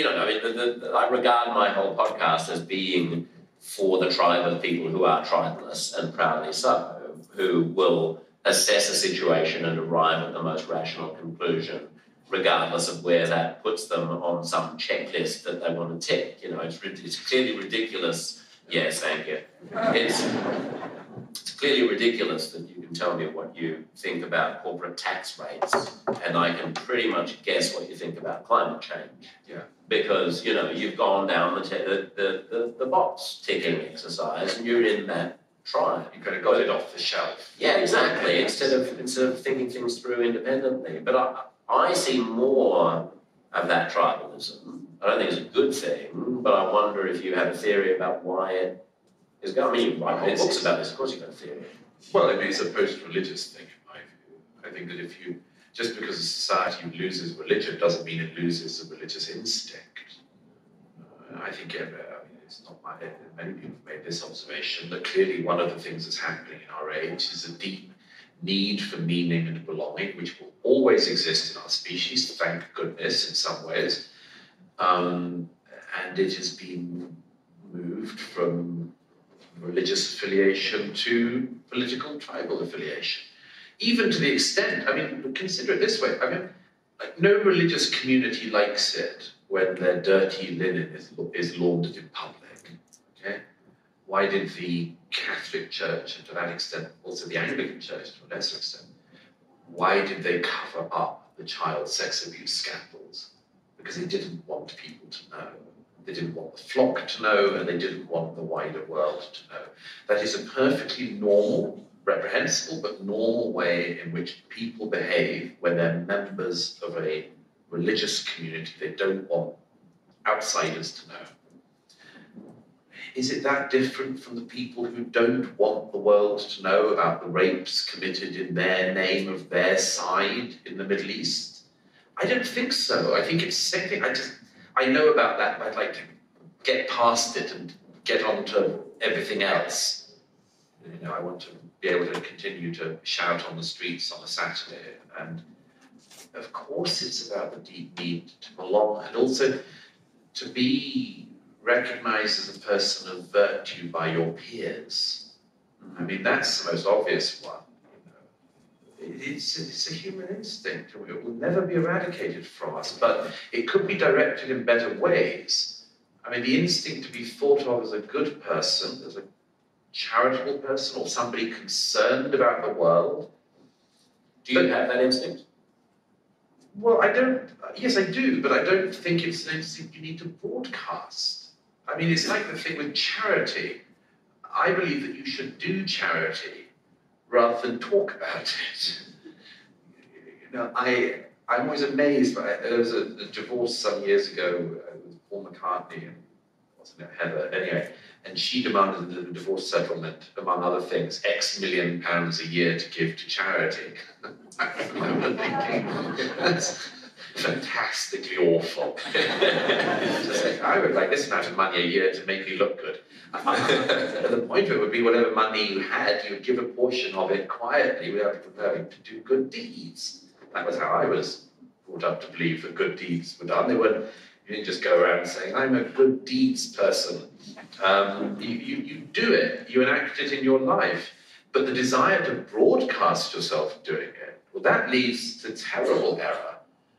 you know, I mean, the, the, I regard my whole podcast as being for the tribe of people who are tribalists, and proudly so, who will assess a situation and arrive at the most rational conclusion, regardless of where that puts them on some checklist that they want to tick. You know, it's, it's clearly ridiculous. Yes, thank you. It's, it's clearly ridiculous that you can tell me what you think about corporate tax rates, and I can pretty much guess what you think about climate change. Yeah. Because, you know, you've gone down the, t- the, the, the, the box ticking exercise, and you're in that tribe. You kind of got it off the shelf. Yeah, exactly. Instead of instead of thinking things through independently. But I, I see more of that tribalism. I don't think it's a good thing, but I wonder if you have a theory about why it is going. I mean, you write whole books about this. Of course, you've got a theory. Well, I mean, it's a post-religious thing, in my view. I think that if you, just because a society loses religion doesn't mean it loses the religious instinct. Uh, I think uh, I mean, it's not my, many people have made this observation, that clearly one of the things that's happening in our age is a deep need for meaning and belonging, which will always exist in our species, thank goodness, in some ways. Um, and it has been moved from religious affiliation to political tribal affiliation. Even to the extent, I mean, consider it this way, I mean, like, no religious community likes it when their dirty linen is, is laundered in public, okay? Why did the Catholic Church, and to that extent also the Anglican Church to a lesser extent, why did they cover up the child sex abuse scandals? Because they didn't want people to know. They didn't want the flock to know, and they didn't want the wider world to know. That is a perfectly normal, reprehensible, but normal way in which people behave when they're members of a religious community they don't want outsiders to know. Is it that different from the people who don't want the world to know about the rapes committed in their name of their side in the Middle East? I don't think so. I think it's the same thing. I just, I know about that, but I'd like to get past it and get on to everything else. You know, I want to be able to continue to shout on the streets on a Saturday. And of course it's about the deep need to belong, and also to be recognized as a person of virtue by your peers. I mean, that's the most obvious one. It's, it's a human instinct. It will never be eradicated from us, but it could be directed in better ways. I mean, the instinct to be thought of as a good person, as a charitable person, or somebody concerned about the world. Do you but, have that instinct? Well, I don't, yes, I do, but I don't think it's an instinct you need to broadcast. I mean, it's like the thing with charity. I believe that you should do charity rather than talk about it. You know, I, I'm always amazed by it. There was a, a divorce some years ago uh, with Paul McCartney and, wasn't it, Heather, anyway, and she demanded the divorce settlement, among other things, X million pounds a year to give to charity. I remember thinking, that's fantastically awful. Just like, I would like this amount of money a year to make me look good. The point of it would be whatever money you had, you would give a portion of it quietly without having to do good deeds. That was how I was brought up to believe that good deeds were done. They weren't, you didn't just go around saying, I'm a good deeds person. Um, you, you, you do it, you enact it in your life. But the desire to broadcast yourself doing it, well, that leads to terrible error.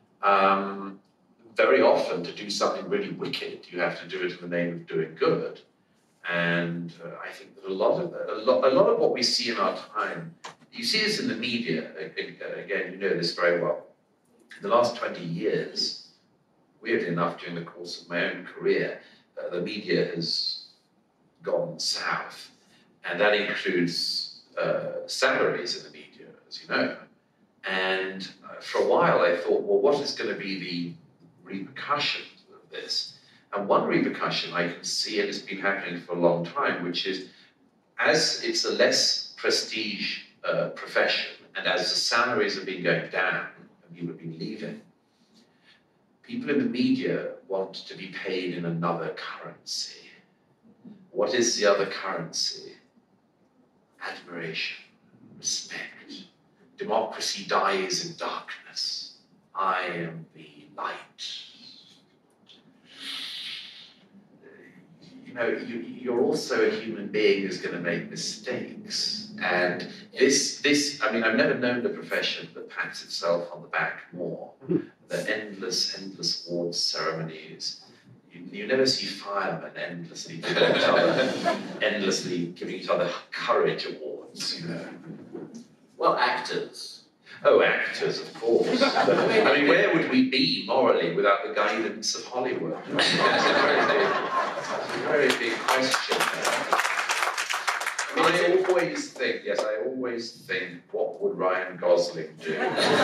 Um, very often, to do something really wicked, you have to do it in the name of doing good. And uh, I think that a lot of a lot, a lot of what we see in our time, you see this in the media. Again, you know this very well. In the last twenty years, weirdly enough, during the course of my own career, uh, the media has gone south, and that includes uh, salaries in the media, as you know. And uh, for a while, I thought, well, what is going to be the repercussions of this? And one repercussion I can see, and it's been happening for a long time, which is as it's a less prestige uh, profession, and as the salaries have been going down and people have been leaving, people in the media want to be paid in another currency. What is the other currency? Admiration, respect. Democracy dies in darkness. I am the light. you know, you, you're also a human being who's going to make mistakes. And this, this, I mean, I've never known a profession that pats itself on the back more. The endless, endless awards ceremonies. You, you never see firemen endlessly giving each other, endlessly giving each other courage awards, you know. Well, actors. Oh, actors, of course. I mean, where would we be morally without the guidance of Hollywood? That's a very big, that's a very big question. I mean, I always think, yes, I always think, what would Ryan Gosling do?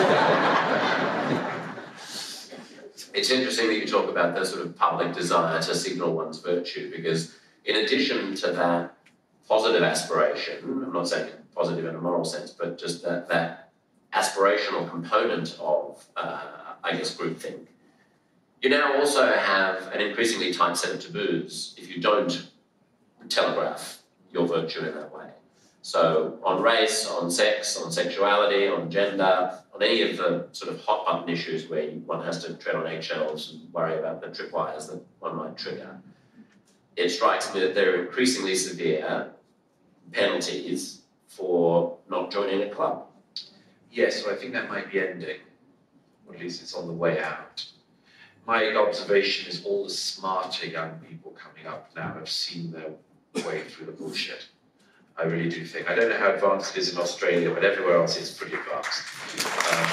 It's interesting that you talk about the sort of public desire to signal one's virtue, because in addition to that positive aspiration, I'm not saying positive in a moral sense, but just that, that aspirational component of, uh, I guess, groupthink, you now also have an increasingly tight set of taboos if you don't telegraph your virtue in that way. So on race, on sex, on sexuality, on gender, on any of the sort of hot button issues where one has to tread on eggshells and worry about the tripwires that one might trigger, it strikes me that there are increasingly severe penalties for not joining a club. Yes, well, I think that might be ending, or at least it's on the way out. My observation is all the smarter young people coming up now have seen their way through the bullshit. I really do think. I don't know how advanced it is in Australia, but everywhere else it's pretty advanced. Um,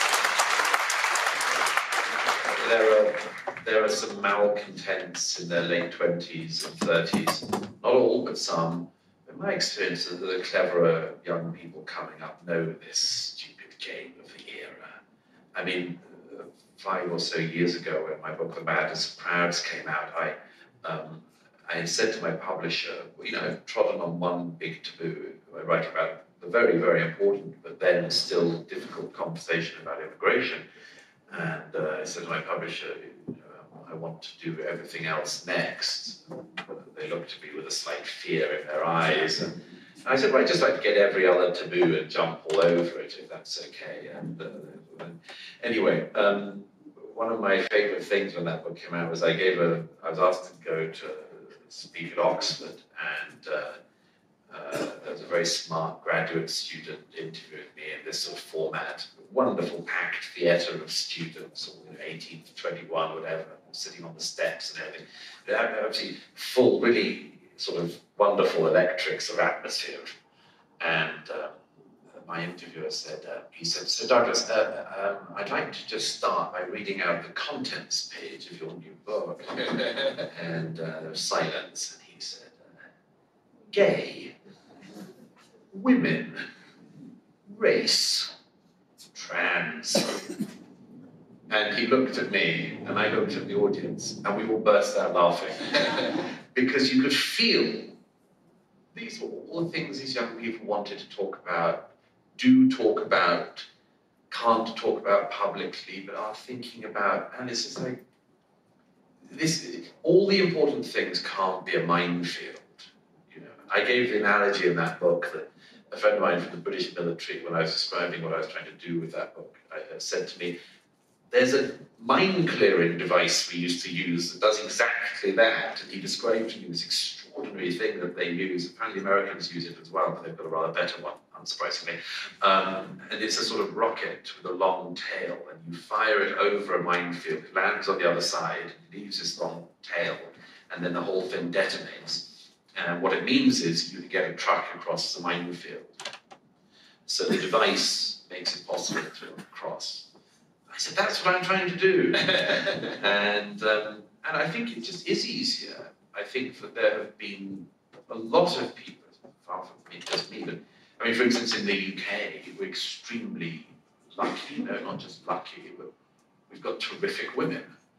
there are there are some malcontents in their late twenties and thirties. Not all, but some. In my experience, the, the cleverer young people coming up know this stupid game of the era. I mean, uh, five or so years ago, when my book *The Madness of Crowds* came out, I. Um, I had said to my publisher, you know, I've trodden on one big taboo. I write about the very, very important, but then still difficult conversation about immigration. And uh, I said to my publisher, you know, I want to do everything else next. They looked at me with a slight fear in their eyes. And I said, well, I'd just like to get every other taboo and jump all over it, if that's okay. And uh, anyway, um, one of my favorite things when that book came out was I gave a, I was asked to go to speak at Oxford, and uh, uh, there was a very smart graduate student interviewing me in this sort of format, wonderful packed theatre of students, all, you know, eighteen to twenty-one, whatever, sitting on the steps and everything. But actually full, really sort of wonderful electric sort of atmosphere. And um, my interviewer said, uh, he said, "So Douglas, uh, um, I'd like to just start by reading out the contents page of your new book." And uh, there was silence, and he said, uh, "Gay, women, race, trans." And he looked at me, and I looked at the audience, and we all burst out laughing. Because you could feel these were all the things these young people wanted to talk about, do talk about, can't talk about publicly, but are thinking about. And it's just like, this, all the important things can't be a minefield. You know, I gave the analogy in that book that a friend of mine from the British military, when I was describing what I was trying to do with that book, I, said to me, "There's a mine-clearing device we used to use that does exactly that." And he described to me this extraordinary thing that they use. Apparently Americans use it as well, but they've got a rather better one, unsurprisingly. Um, and it's a sort of rocket with a long tail, and you fire it over a minefield. It lands on the other side, it leaves this long tail, and then the whole thing detonates. And what it means is you can get a truck across the minefield. So the device makes it possible to cross. I said, that's what I'm trying to do. and um, and I think it just is easier. I think that there have been a lot of people, far from me, just me, but I mean, for instance, in the U K, we're extremely lucky, no, not just lucky, but we've got terrific women.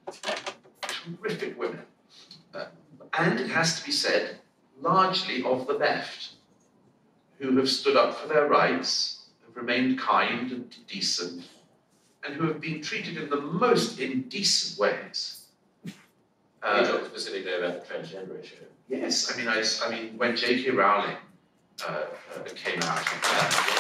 Terrific women. Uh, and it has to be said, largely of the left, who have stood up for their rights, have remained kind and decent, and who have been treated in the most indecent ways. Uh, you talk specifically about the transgender issue. Yes, I mean, I, I mean, when J K Rowling uh, uh, came out, uh,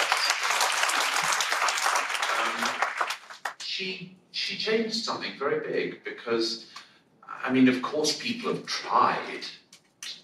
um, she she changed something very big because, I mean, of course, people have tried to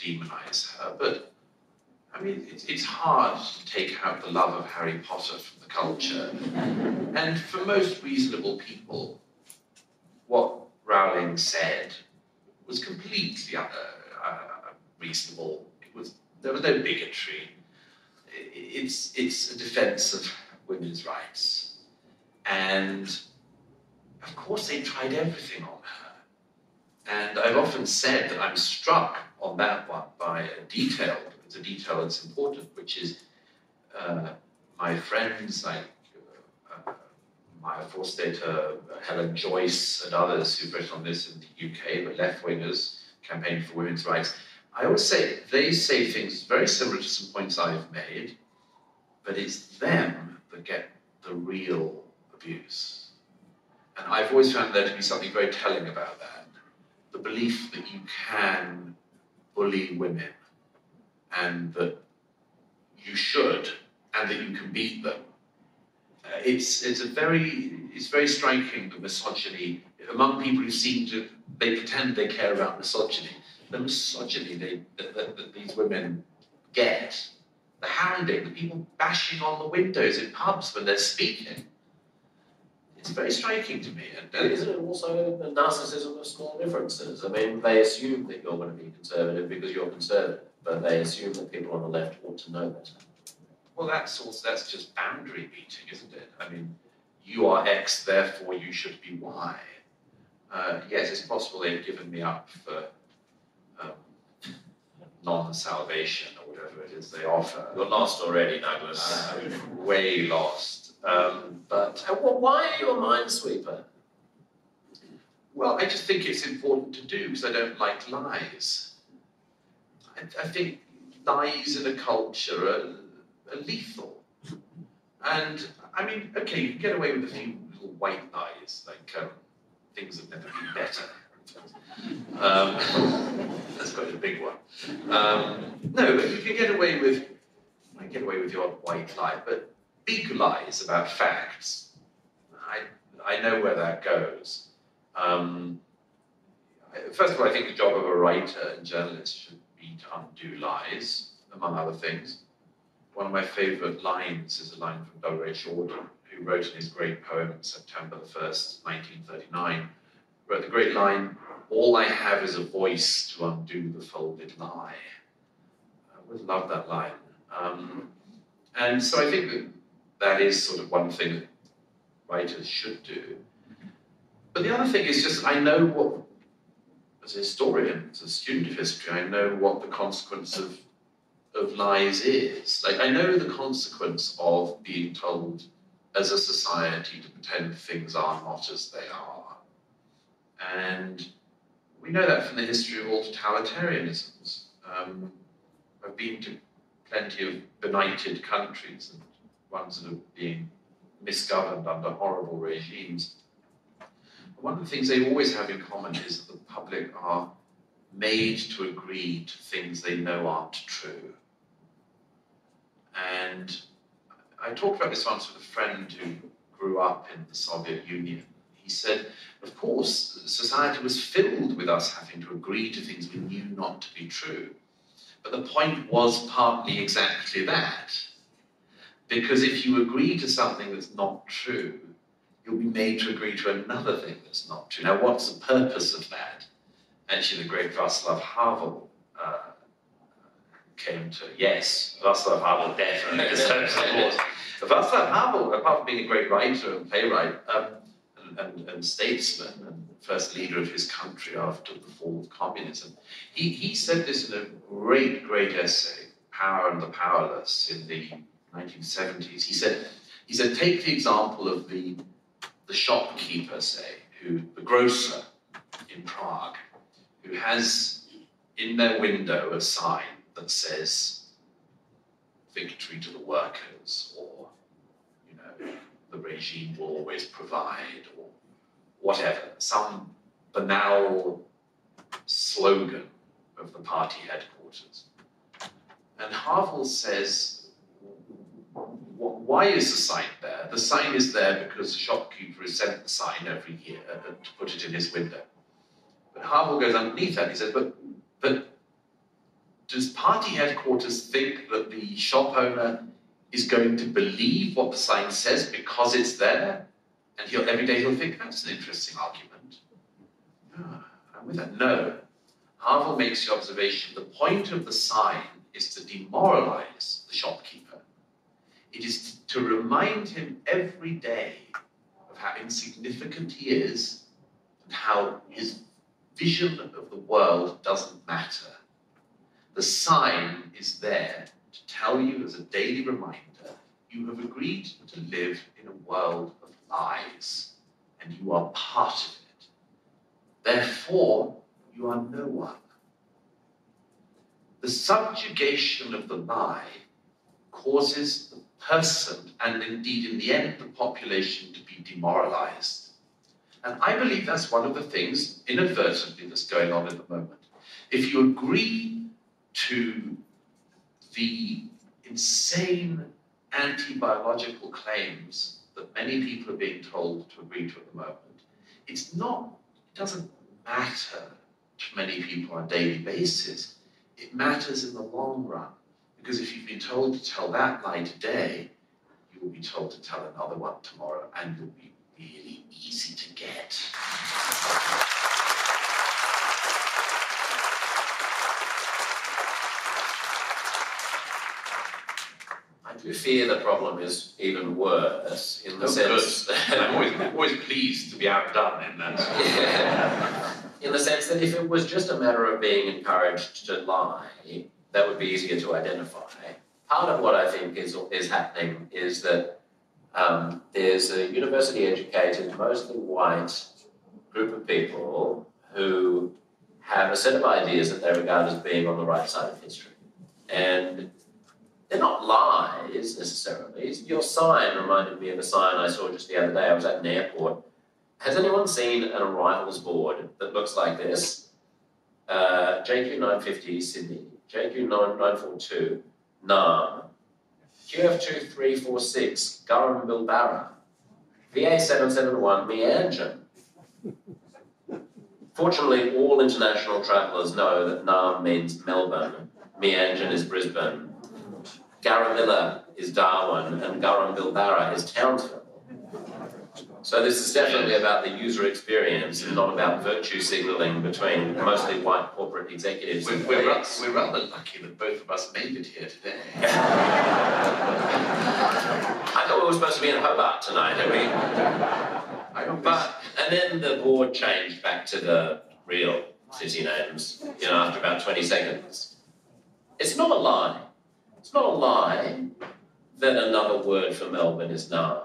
demonize her, but I mean, it's, it's hard to take out the love of Harry Potter from the culture. And for most reasonable people, what Rowling said was completely uh, uh, reasonable. It was, there was no bigotry. It's, it's a defense of women's rights. And of course they tried everything on her. And I've often said that I'm struck on that one by a detail, it's a detail that's important, which is uh, my friends like uh, Maya Forstater, Helen Joyce, and others who've written on this in the U K, but left-wingers campaigning for women's rights. I always say, they say things very similar to some points I've made, but it's them that get the real abuse. And I've always found there to be something very telling about that. The belief that you can bully women and that you should and that you can beat them. Uh, it's, it's, a very, it's very striking, the misogyny among people who seem to, they pretend they care about misogyny. The misogyny they, that, that, that these women get, the hounding, the people bashing on the windows in pubs when they're speaking. It's very striking to me. And, and isn't it also a narcissism of small differences? I mean, they assume that you're going to be conservative because you're conservative, but they assume that people on the left ought to know better. Well, that's also, that's just boundary beating, isn't it? I mean, you are X, therefore you should be Y. Uh, yes, it's possible they've given me up for um, non-salvation or whatever it is they offer. You're lost already, Douglas. Uh, way lost. Um, but uh, well, why are you a minesweeper? Well, I just think it's important to do because I don't like lies. I, I think lies in a culture are, are lethal. And, I mean, okay, you can get away with a few little white lies, like um, things have never been better. Um, that's quite a big one. Um, no, but you can get away with, I get away with the odd white lie, but big lies about facts, I, I know where that goes. Um, first of all, I think the job of a writer and journalist should be to undo lies, among other things. One of my favourite lines is a line from W H Auden, who wrote in his great poem, September the first, nineteen thirty-nine, wrote the great line, "All I have is a voice to undo the folded lie." I would love that line. Um, and so I think that that is sort of one thing that writers should do. But the other thing is just, I know what, as a historian, as a student of history, I know what the consequence of, of lies is. Like, I know the consequence of being told as a society to pretend things are not as they are. And we know that from the history of all totalitarianisms. Um, I've been to plenty of benighted countries and ones that are being misgoverned under horrible regimes. One of the things they always have in common is that the public are made to agree to things they know aren't true. And I talked about this once with a friend who grew up in the Soviet Union. He said, of course, society was filled with us having to agree to things we knew not to be true. But the point was partly exactly that. Because if you agree to something that's not true, you'll be made to agree to another thing that's not true. Now, what's the purpose of that? Actually, the great Václav Havel uh, came to, yes, Václav Havel definitely. So, Václav Havel, apart from being a great writer and playwright um, and, and, and statesman and first leader of his country after the fall of communism, he, he said this in a great, great essay, Power and the Powerless, in the nineteen seventies. He said, he said, take the example of the, the shopkeeper, say, who, the grocer in Prague, who has in their window a sign that says, victory to the workers, or, you know, the regime will always provide, or whatever, some banal slogan of the party headquarters. And Havel says, why is the sign there? The sign is there because the shopkeeper is sent the sign every year to put it in his window. But Havel goes underneath that and he says, but, but does party headquarters think that the shop owner is going to believe what the sign says because it's there? And he'll, every day he'll think, that's an interesting argument. Ah, and with that, no. Havel makes the observation, the point of the sign is to demoralize the shopkeeper. It is to remind him every day of how insignificant he is and how his vision of the world doesn't matter. The sign is there to tell you as a daily reminder, you have agreed to live in a world of lies, and you are part of it. Therefore, you are no one. The subjugation of the lie causes the person, and indeed in the end the population, to be demoralized. And I believe that's one of the things, inadvertently, that's going on at the moment. If you agree to the insane anti-biological claims that many people are being told to agree to at the moment, it's not, it doesn't matter to many people on a daily basis. It matters in the long run, because if you've been told to tell that lie today, you will be told to tell another one tomorrow, and you'll be really easy to get. I do fear the problem is even worse in the Oh, sense good. that I'm always, always pleased to be outdone in that. yeah. In the sense that if it was just a matter of being encouraged to lie, that would be easier to identify. Part of what I think is is happening is that um, there's a university-educated, mostly white group of people who have a set of ideas that they regard as being on the right side of history. And they're not lies, necessarily. Your sign reminded me of a sign I saw just the other day. I was at an airport. Has anyone seen an arrivals board that looks like this? Uh, J Q nine fifty, Sydney. J Q nine forty-two, Naarm. Q F two three four six, Garum Bilbara. V A seven seven one, Meanjin. Fortunately, all international travellers know that Naarm means Melbourne, Meanjin is Brisbane, Garravilla is Darwin, and Garum Bilbara is Townsville. So this is definitely about the user experience and not about virtue signalling between mostly white corporate executives. We're, and we're, ra- elites. we're rather lucky that both of us made it here today. I thought we were supposed to be in Hobart tonight, didn't we? I don't But, and then the board changed back to the real city names, you know, after about twenty seconds. It's not a lie. It's not a lie that another word for Melbourne is Naarm.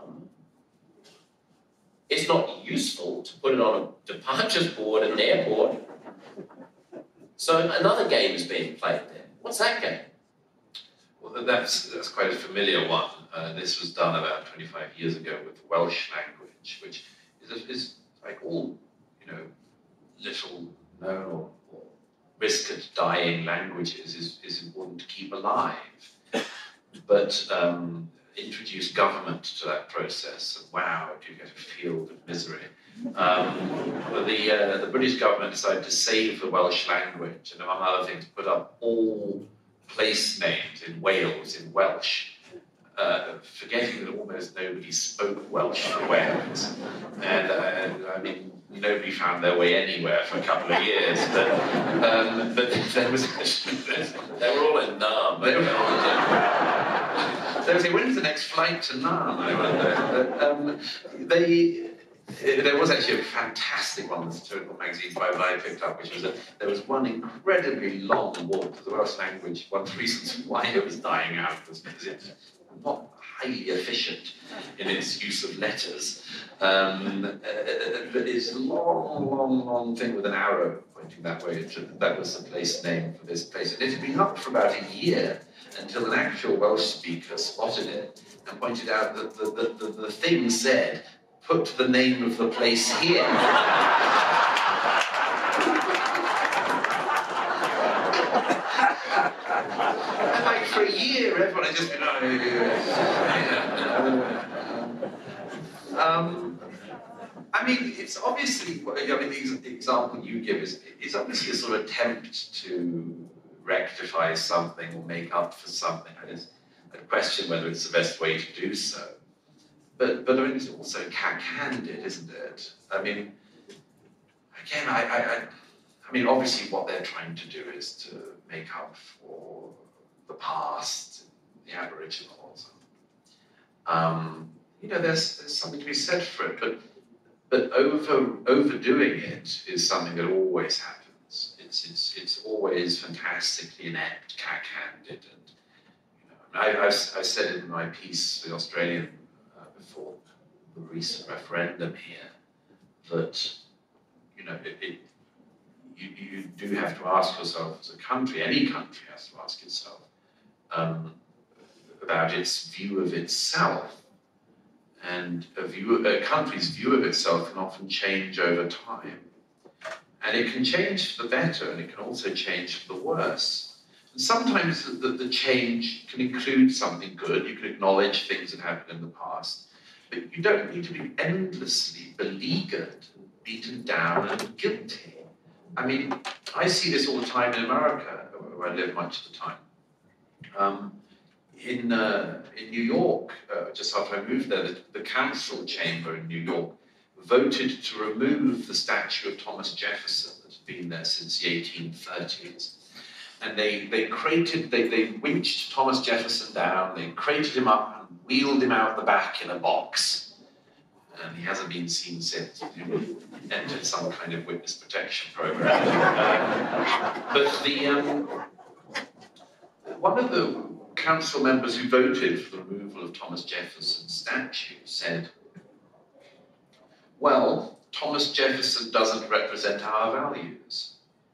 It's not useful to put it on a departures board at an airport. So another game is being played there. What's that game? Well, that's, that's quite a familiar one. Uh, this was done about twenty-five years ago with the Welsh language, which is, a, is like all, you know, little known or, or risk at dying languages is, is important to keep alive. But um, introduce government to that process, and wow, do you get a field of misery. Um, but the, uh, the British government decided to save the Welsh language, and among other things, put up all place names in Wales in Welsh, uh, forgetting that almost nobody spoke Welsh in Wales. And, uh, and I mean, nobody found their way anywhere for a couple of years, but, um, but there was... They were all in Naarm. They were all They would say, when's the next flight to Naarm, I wonder? But, um, they, there was actually a fantastic one, this Total Magazine Bible I picked up, which was that there was one incredibly long walk to the Welsh language. One of the reasons why it was dying out was because it's not highly efficient in its use of letters. Um, uh, but it's a long, long, long thing with an arrow pointing that way. That was the place name for this place. And it had been up for about a year until an actual Welsh speaker spotted it and pointed out that the, the, the, the thing said, put the name of the place here. And like for a year, everyone had just been, oh, um, I mean, it's obviously, I mean, the example you give is, it's obviously a sort of attempt to rectify something or make up for something. I just I question whether it's the best way to do so. But but I mean, it's also cack-handed, isn't it? I mean, again, I, I, I I mean, obviously what they're trying to do is to make up for the past, the Aboriginals. Um, you know, there's there's something to be said for it, but but over overdoing it is something that always happens. It's it's it's always fantastically inept, cack-handed, and you know, I, I've I've said in my piece, The Australian, uh, before the recent referendum here, that you know it, it you you do have to ask yourself as a country, any country has to ask itself um, about its view of itself. And a, view, a country's view of itself can often change over time. And it can change for the better, and it can also change for the worse. And sometimes the, the change can include something good. You can acknowledge things that happened in the past. But you don't need to be endlessly beleaguered, beaten down, and guilty. I mean, I see this all the time in America, where I live much of the time. Um, In, uh, in New York, uh, just after I moved there, the, the council chamber in New York voted to remove the statue of Thomas Jefferson that had been there since the eighteen thirties. And they, they crated, they, they winched Thomas Jefferson down, they crated him up and wheeled him out the back in a box. And he hasn't been seen since. He entered some kind of witness protection program. Uh, but the um, one of the council members who voted for the removal of Thomas Jefferson's statue said, well, Thomas Jefferson doesn't represent our values.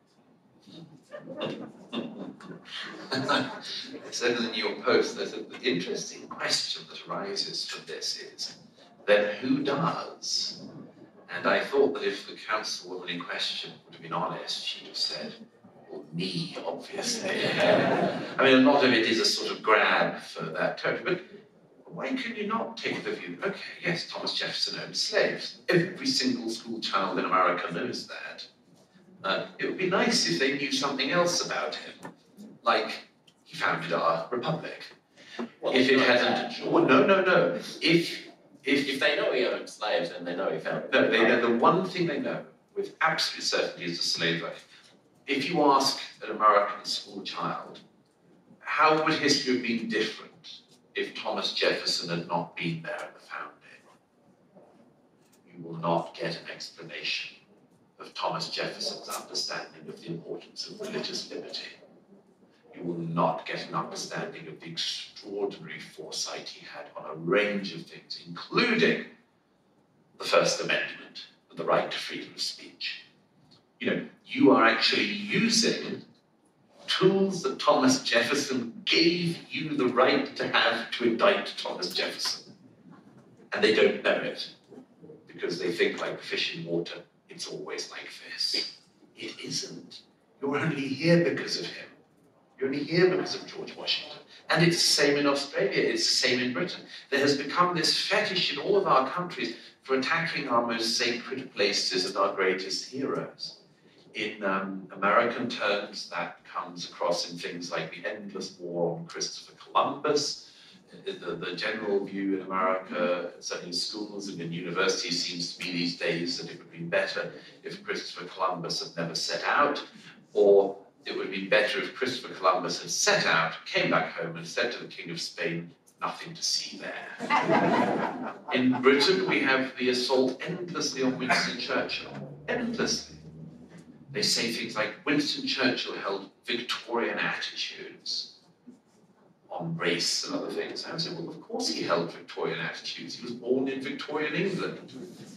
I said in the New York Post, there's an interesting question that arises from this is, then who does? And I thought that if the councilwoman in question would have been honest, she'd have said, me, obviously. I mean, a lot of it is a sort of grab for that territory, but why can you not take the view, okay, yes, Thomas Jefferson owned slaves. Every single school child in America knows that. Uh, it would be nice if they knew something else about him, like he founded our republic. Well, if it hadn't... That, sure. Well, no, no, no. If, if, if they know he owned slaves, then they know he founded No, they know the one thing they know with absolute certainty is the slave life. If you ask an American school child, how would history have been different if Thomas Jefferson had not been there at the founding? You will not get an explanation of Thomas Jefferson's understanding of the importance of religious liberty. You will not get an understanding of the extraordinary foresight he had on a range of things, including the First Amendment and the right to freedom of speech. You know, you are actually using tools that Thomas Jefferson gave you the right to have to indict Thomas Jefferson. And they don't know it, because they think like fish in water, it's always like this. It isn't. You're only here because of him. You're only here because of George Washington. And it's the same in Australia, it's the same in Britain. There has become this fetish in all of our countries for attacking our most sacred places and our greatest heroes. In um, American terms, that comes across in things like the endless war on Christopher Columbus. The, the general view in America, certainly in schools and in universities, seems to be these days that it would be better if Christopher Columbus had never set out, or it would be better if Christopher Columbus had set out, came back home and said to the King of Spain, nothing to see there. In Britain, we have the assault endlessly on Winston Churchill. Endlessly. They say things like Winston Churchill held Victorian attitudes on race and other things. I would say, well, of course he held Victorian attitudes. He was born in Victorian England.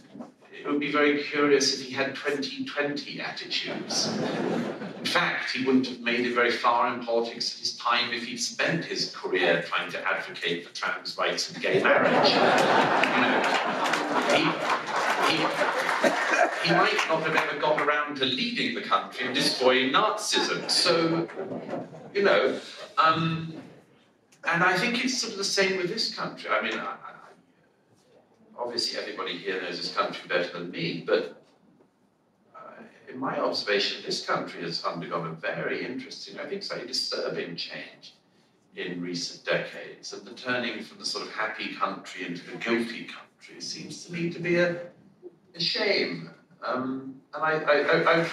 It would be very curious if he had twenty twenty attitudes. In fact, he wouldn't have made it very far in politics at his time if he'd spent his career trying to advocate for trans rights and gay marriage. You know, he, he, he might not have ever got around to leading the country and destroying Nazism. So, you know, um, and I think it's sort of the same with this country. I mean, I, I, obviously everybody here knows this country better than me, but uh, in my observation, this country has undergone a very interesting, I think slightly disturbing change in recent decades. And the turning from the sort of happy country into the guilty country seems to me to be a, a shame. Um, and I, I, I, I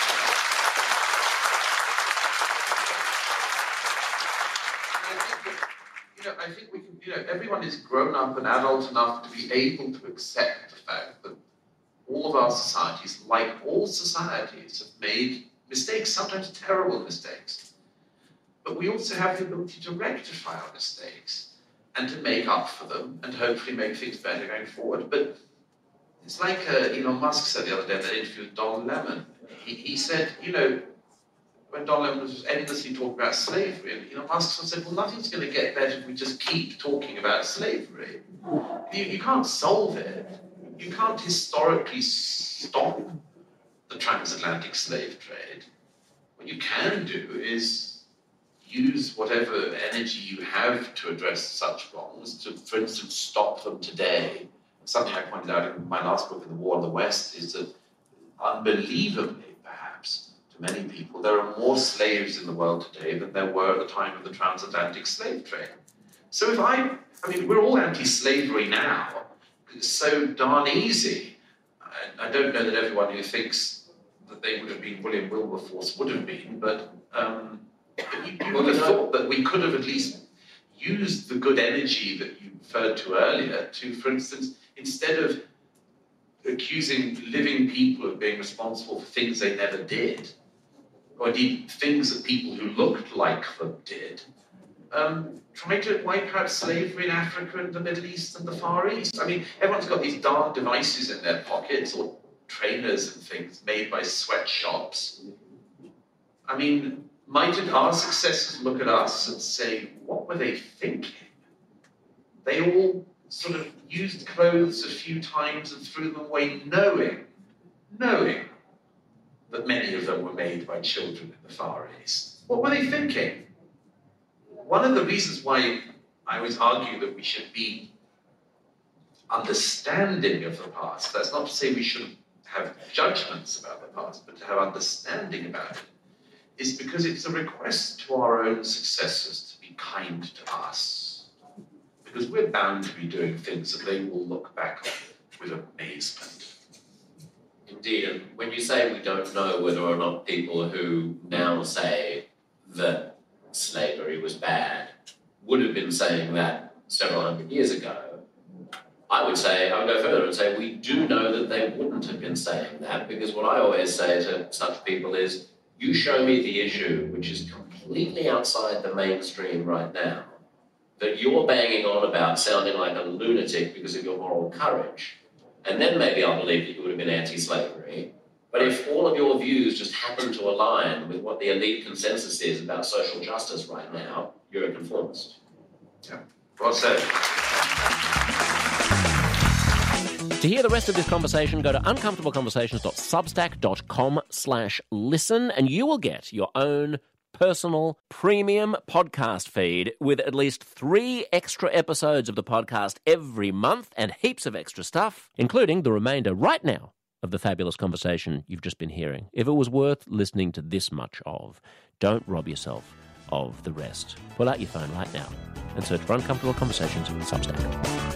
You know, I think we can, you know, everyone is grown up and adult enough to be able to accept the fact that all of our societies, like all societies, have made mistakes, sometimes terrible mistakes. But we also have the ability to rectify our mistakes and to make up for them and hopefully make things better going forward. But it's like uh, Elon Musk said the other day in that interview with Don Lemon. He, he said, you know, when Don Lemon was endlessly talking about slavery, and Elon Musk said, well, nothing's going to get better if we just keep talking about slavery. You, you can't solve it. You can't historically stop the transatlantic slave trade. What you can do is use whatever energy you have to address such wrongs to, for instance, stop them today. Something I pointed out in my last book, In the War in the West, is that unbelievably, perhaps, to many people, there are more slaves in the world today than there were at the time of the transatlantic slave trade. So if I, I mean, we're all anti-slavery now. It's so darn easy. I, I don't know that everyone who thinks that they would have been William Wilberforce would have been, but um, you, you would have thought that we could have at least used the good energy that you referred to earlier to, for instance, instead of accusing living people of being responsible for things they never did, or indeed things that people who looked like them did, um, trying to wipe out slavery in Africa and the Middle East and the Far East. I mean, everyone's got these darn devices in their pockets, or trainers and things made by sweatshops. I mean, mightn't our successors look at us and say, what were they thinking? They all sort of used clothes a few times and threw them away, knowing, knowing that many of them were made by children in the Far East. What were they thinking? One of the reasons why I always argue that we should be understanding of the past, that's not to say we shouldn't have judgments about the past, but to have understanding about it, is because it's a request to our own successors to be kind to us. Because we're bound to be doing things that they will look back on with amazement. Indeed, and when you say we don't know whether or not people who now say that slavery was bad would have been saying that several hundred years ago, I would say, I would go further and say we do know that they wouldn't have been saying that, because what I always say to such people is, you show me the issue which is completely outside the mainstream right now, that you're banging on about sounding like a lunatic because of your moral courage, and then maybe I'll believe that you would have been anti-slavery. But if all of your views just happen to align with what the elite consensus is about social justice right now, you're a conformist. Yeah, well said. To hear the rest of this conversation, go to uncomfortable conversations dot substack dot com slash listen, and you will get your own personal premium podcast feed with at least three extra episodes of the podcast every month and heaps of extra stuff, including the remainder right now of the fabulous conversation you've just been hearing. If it was worth listening to this much of, don't rob yourself of the rest. Pull out your phone right now and search for Uncomfortable Conversations on Substack.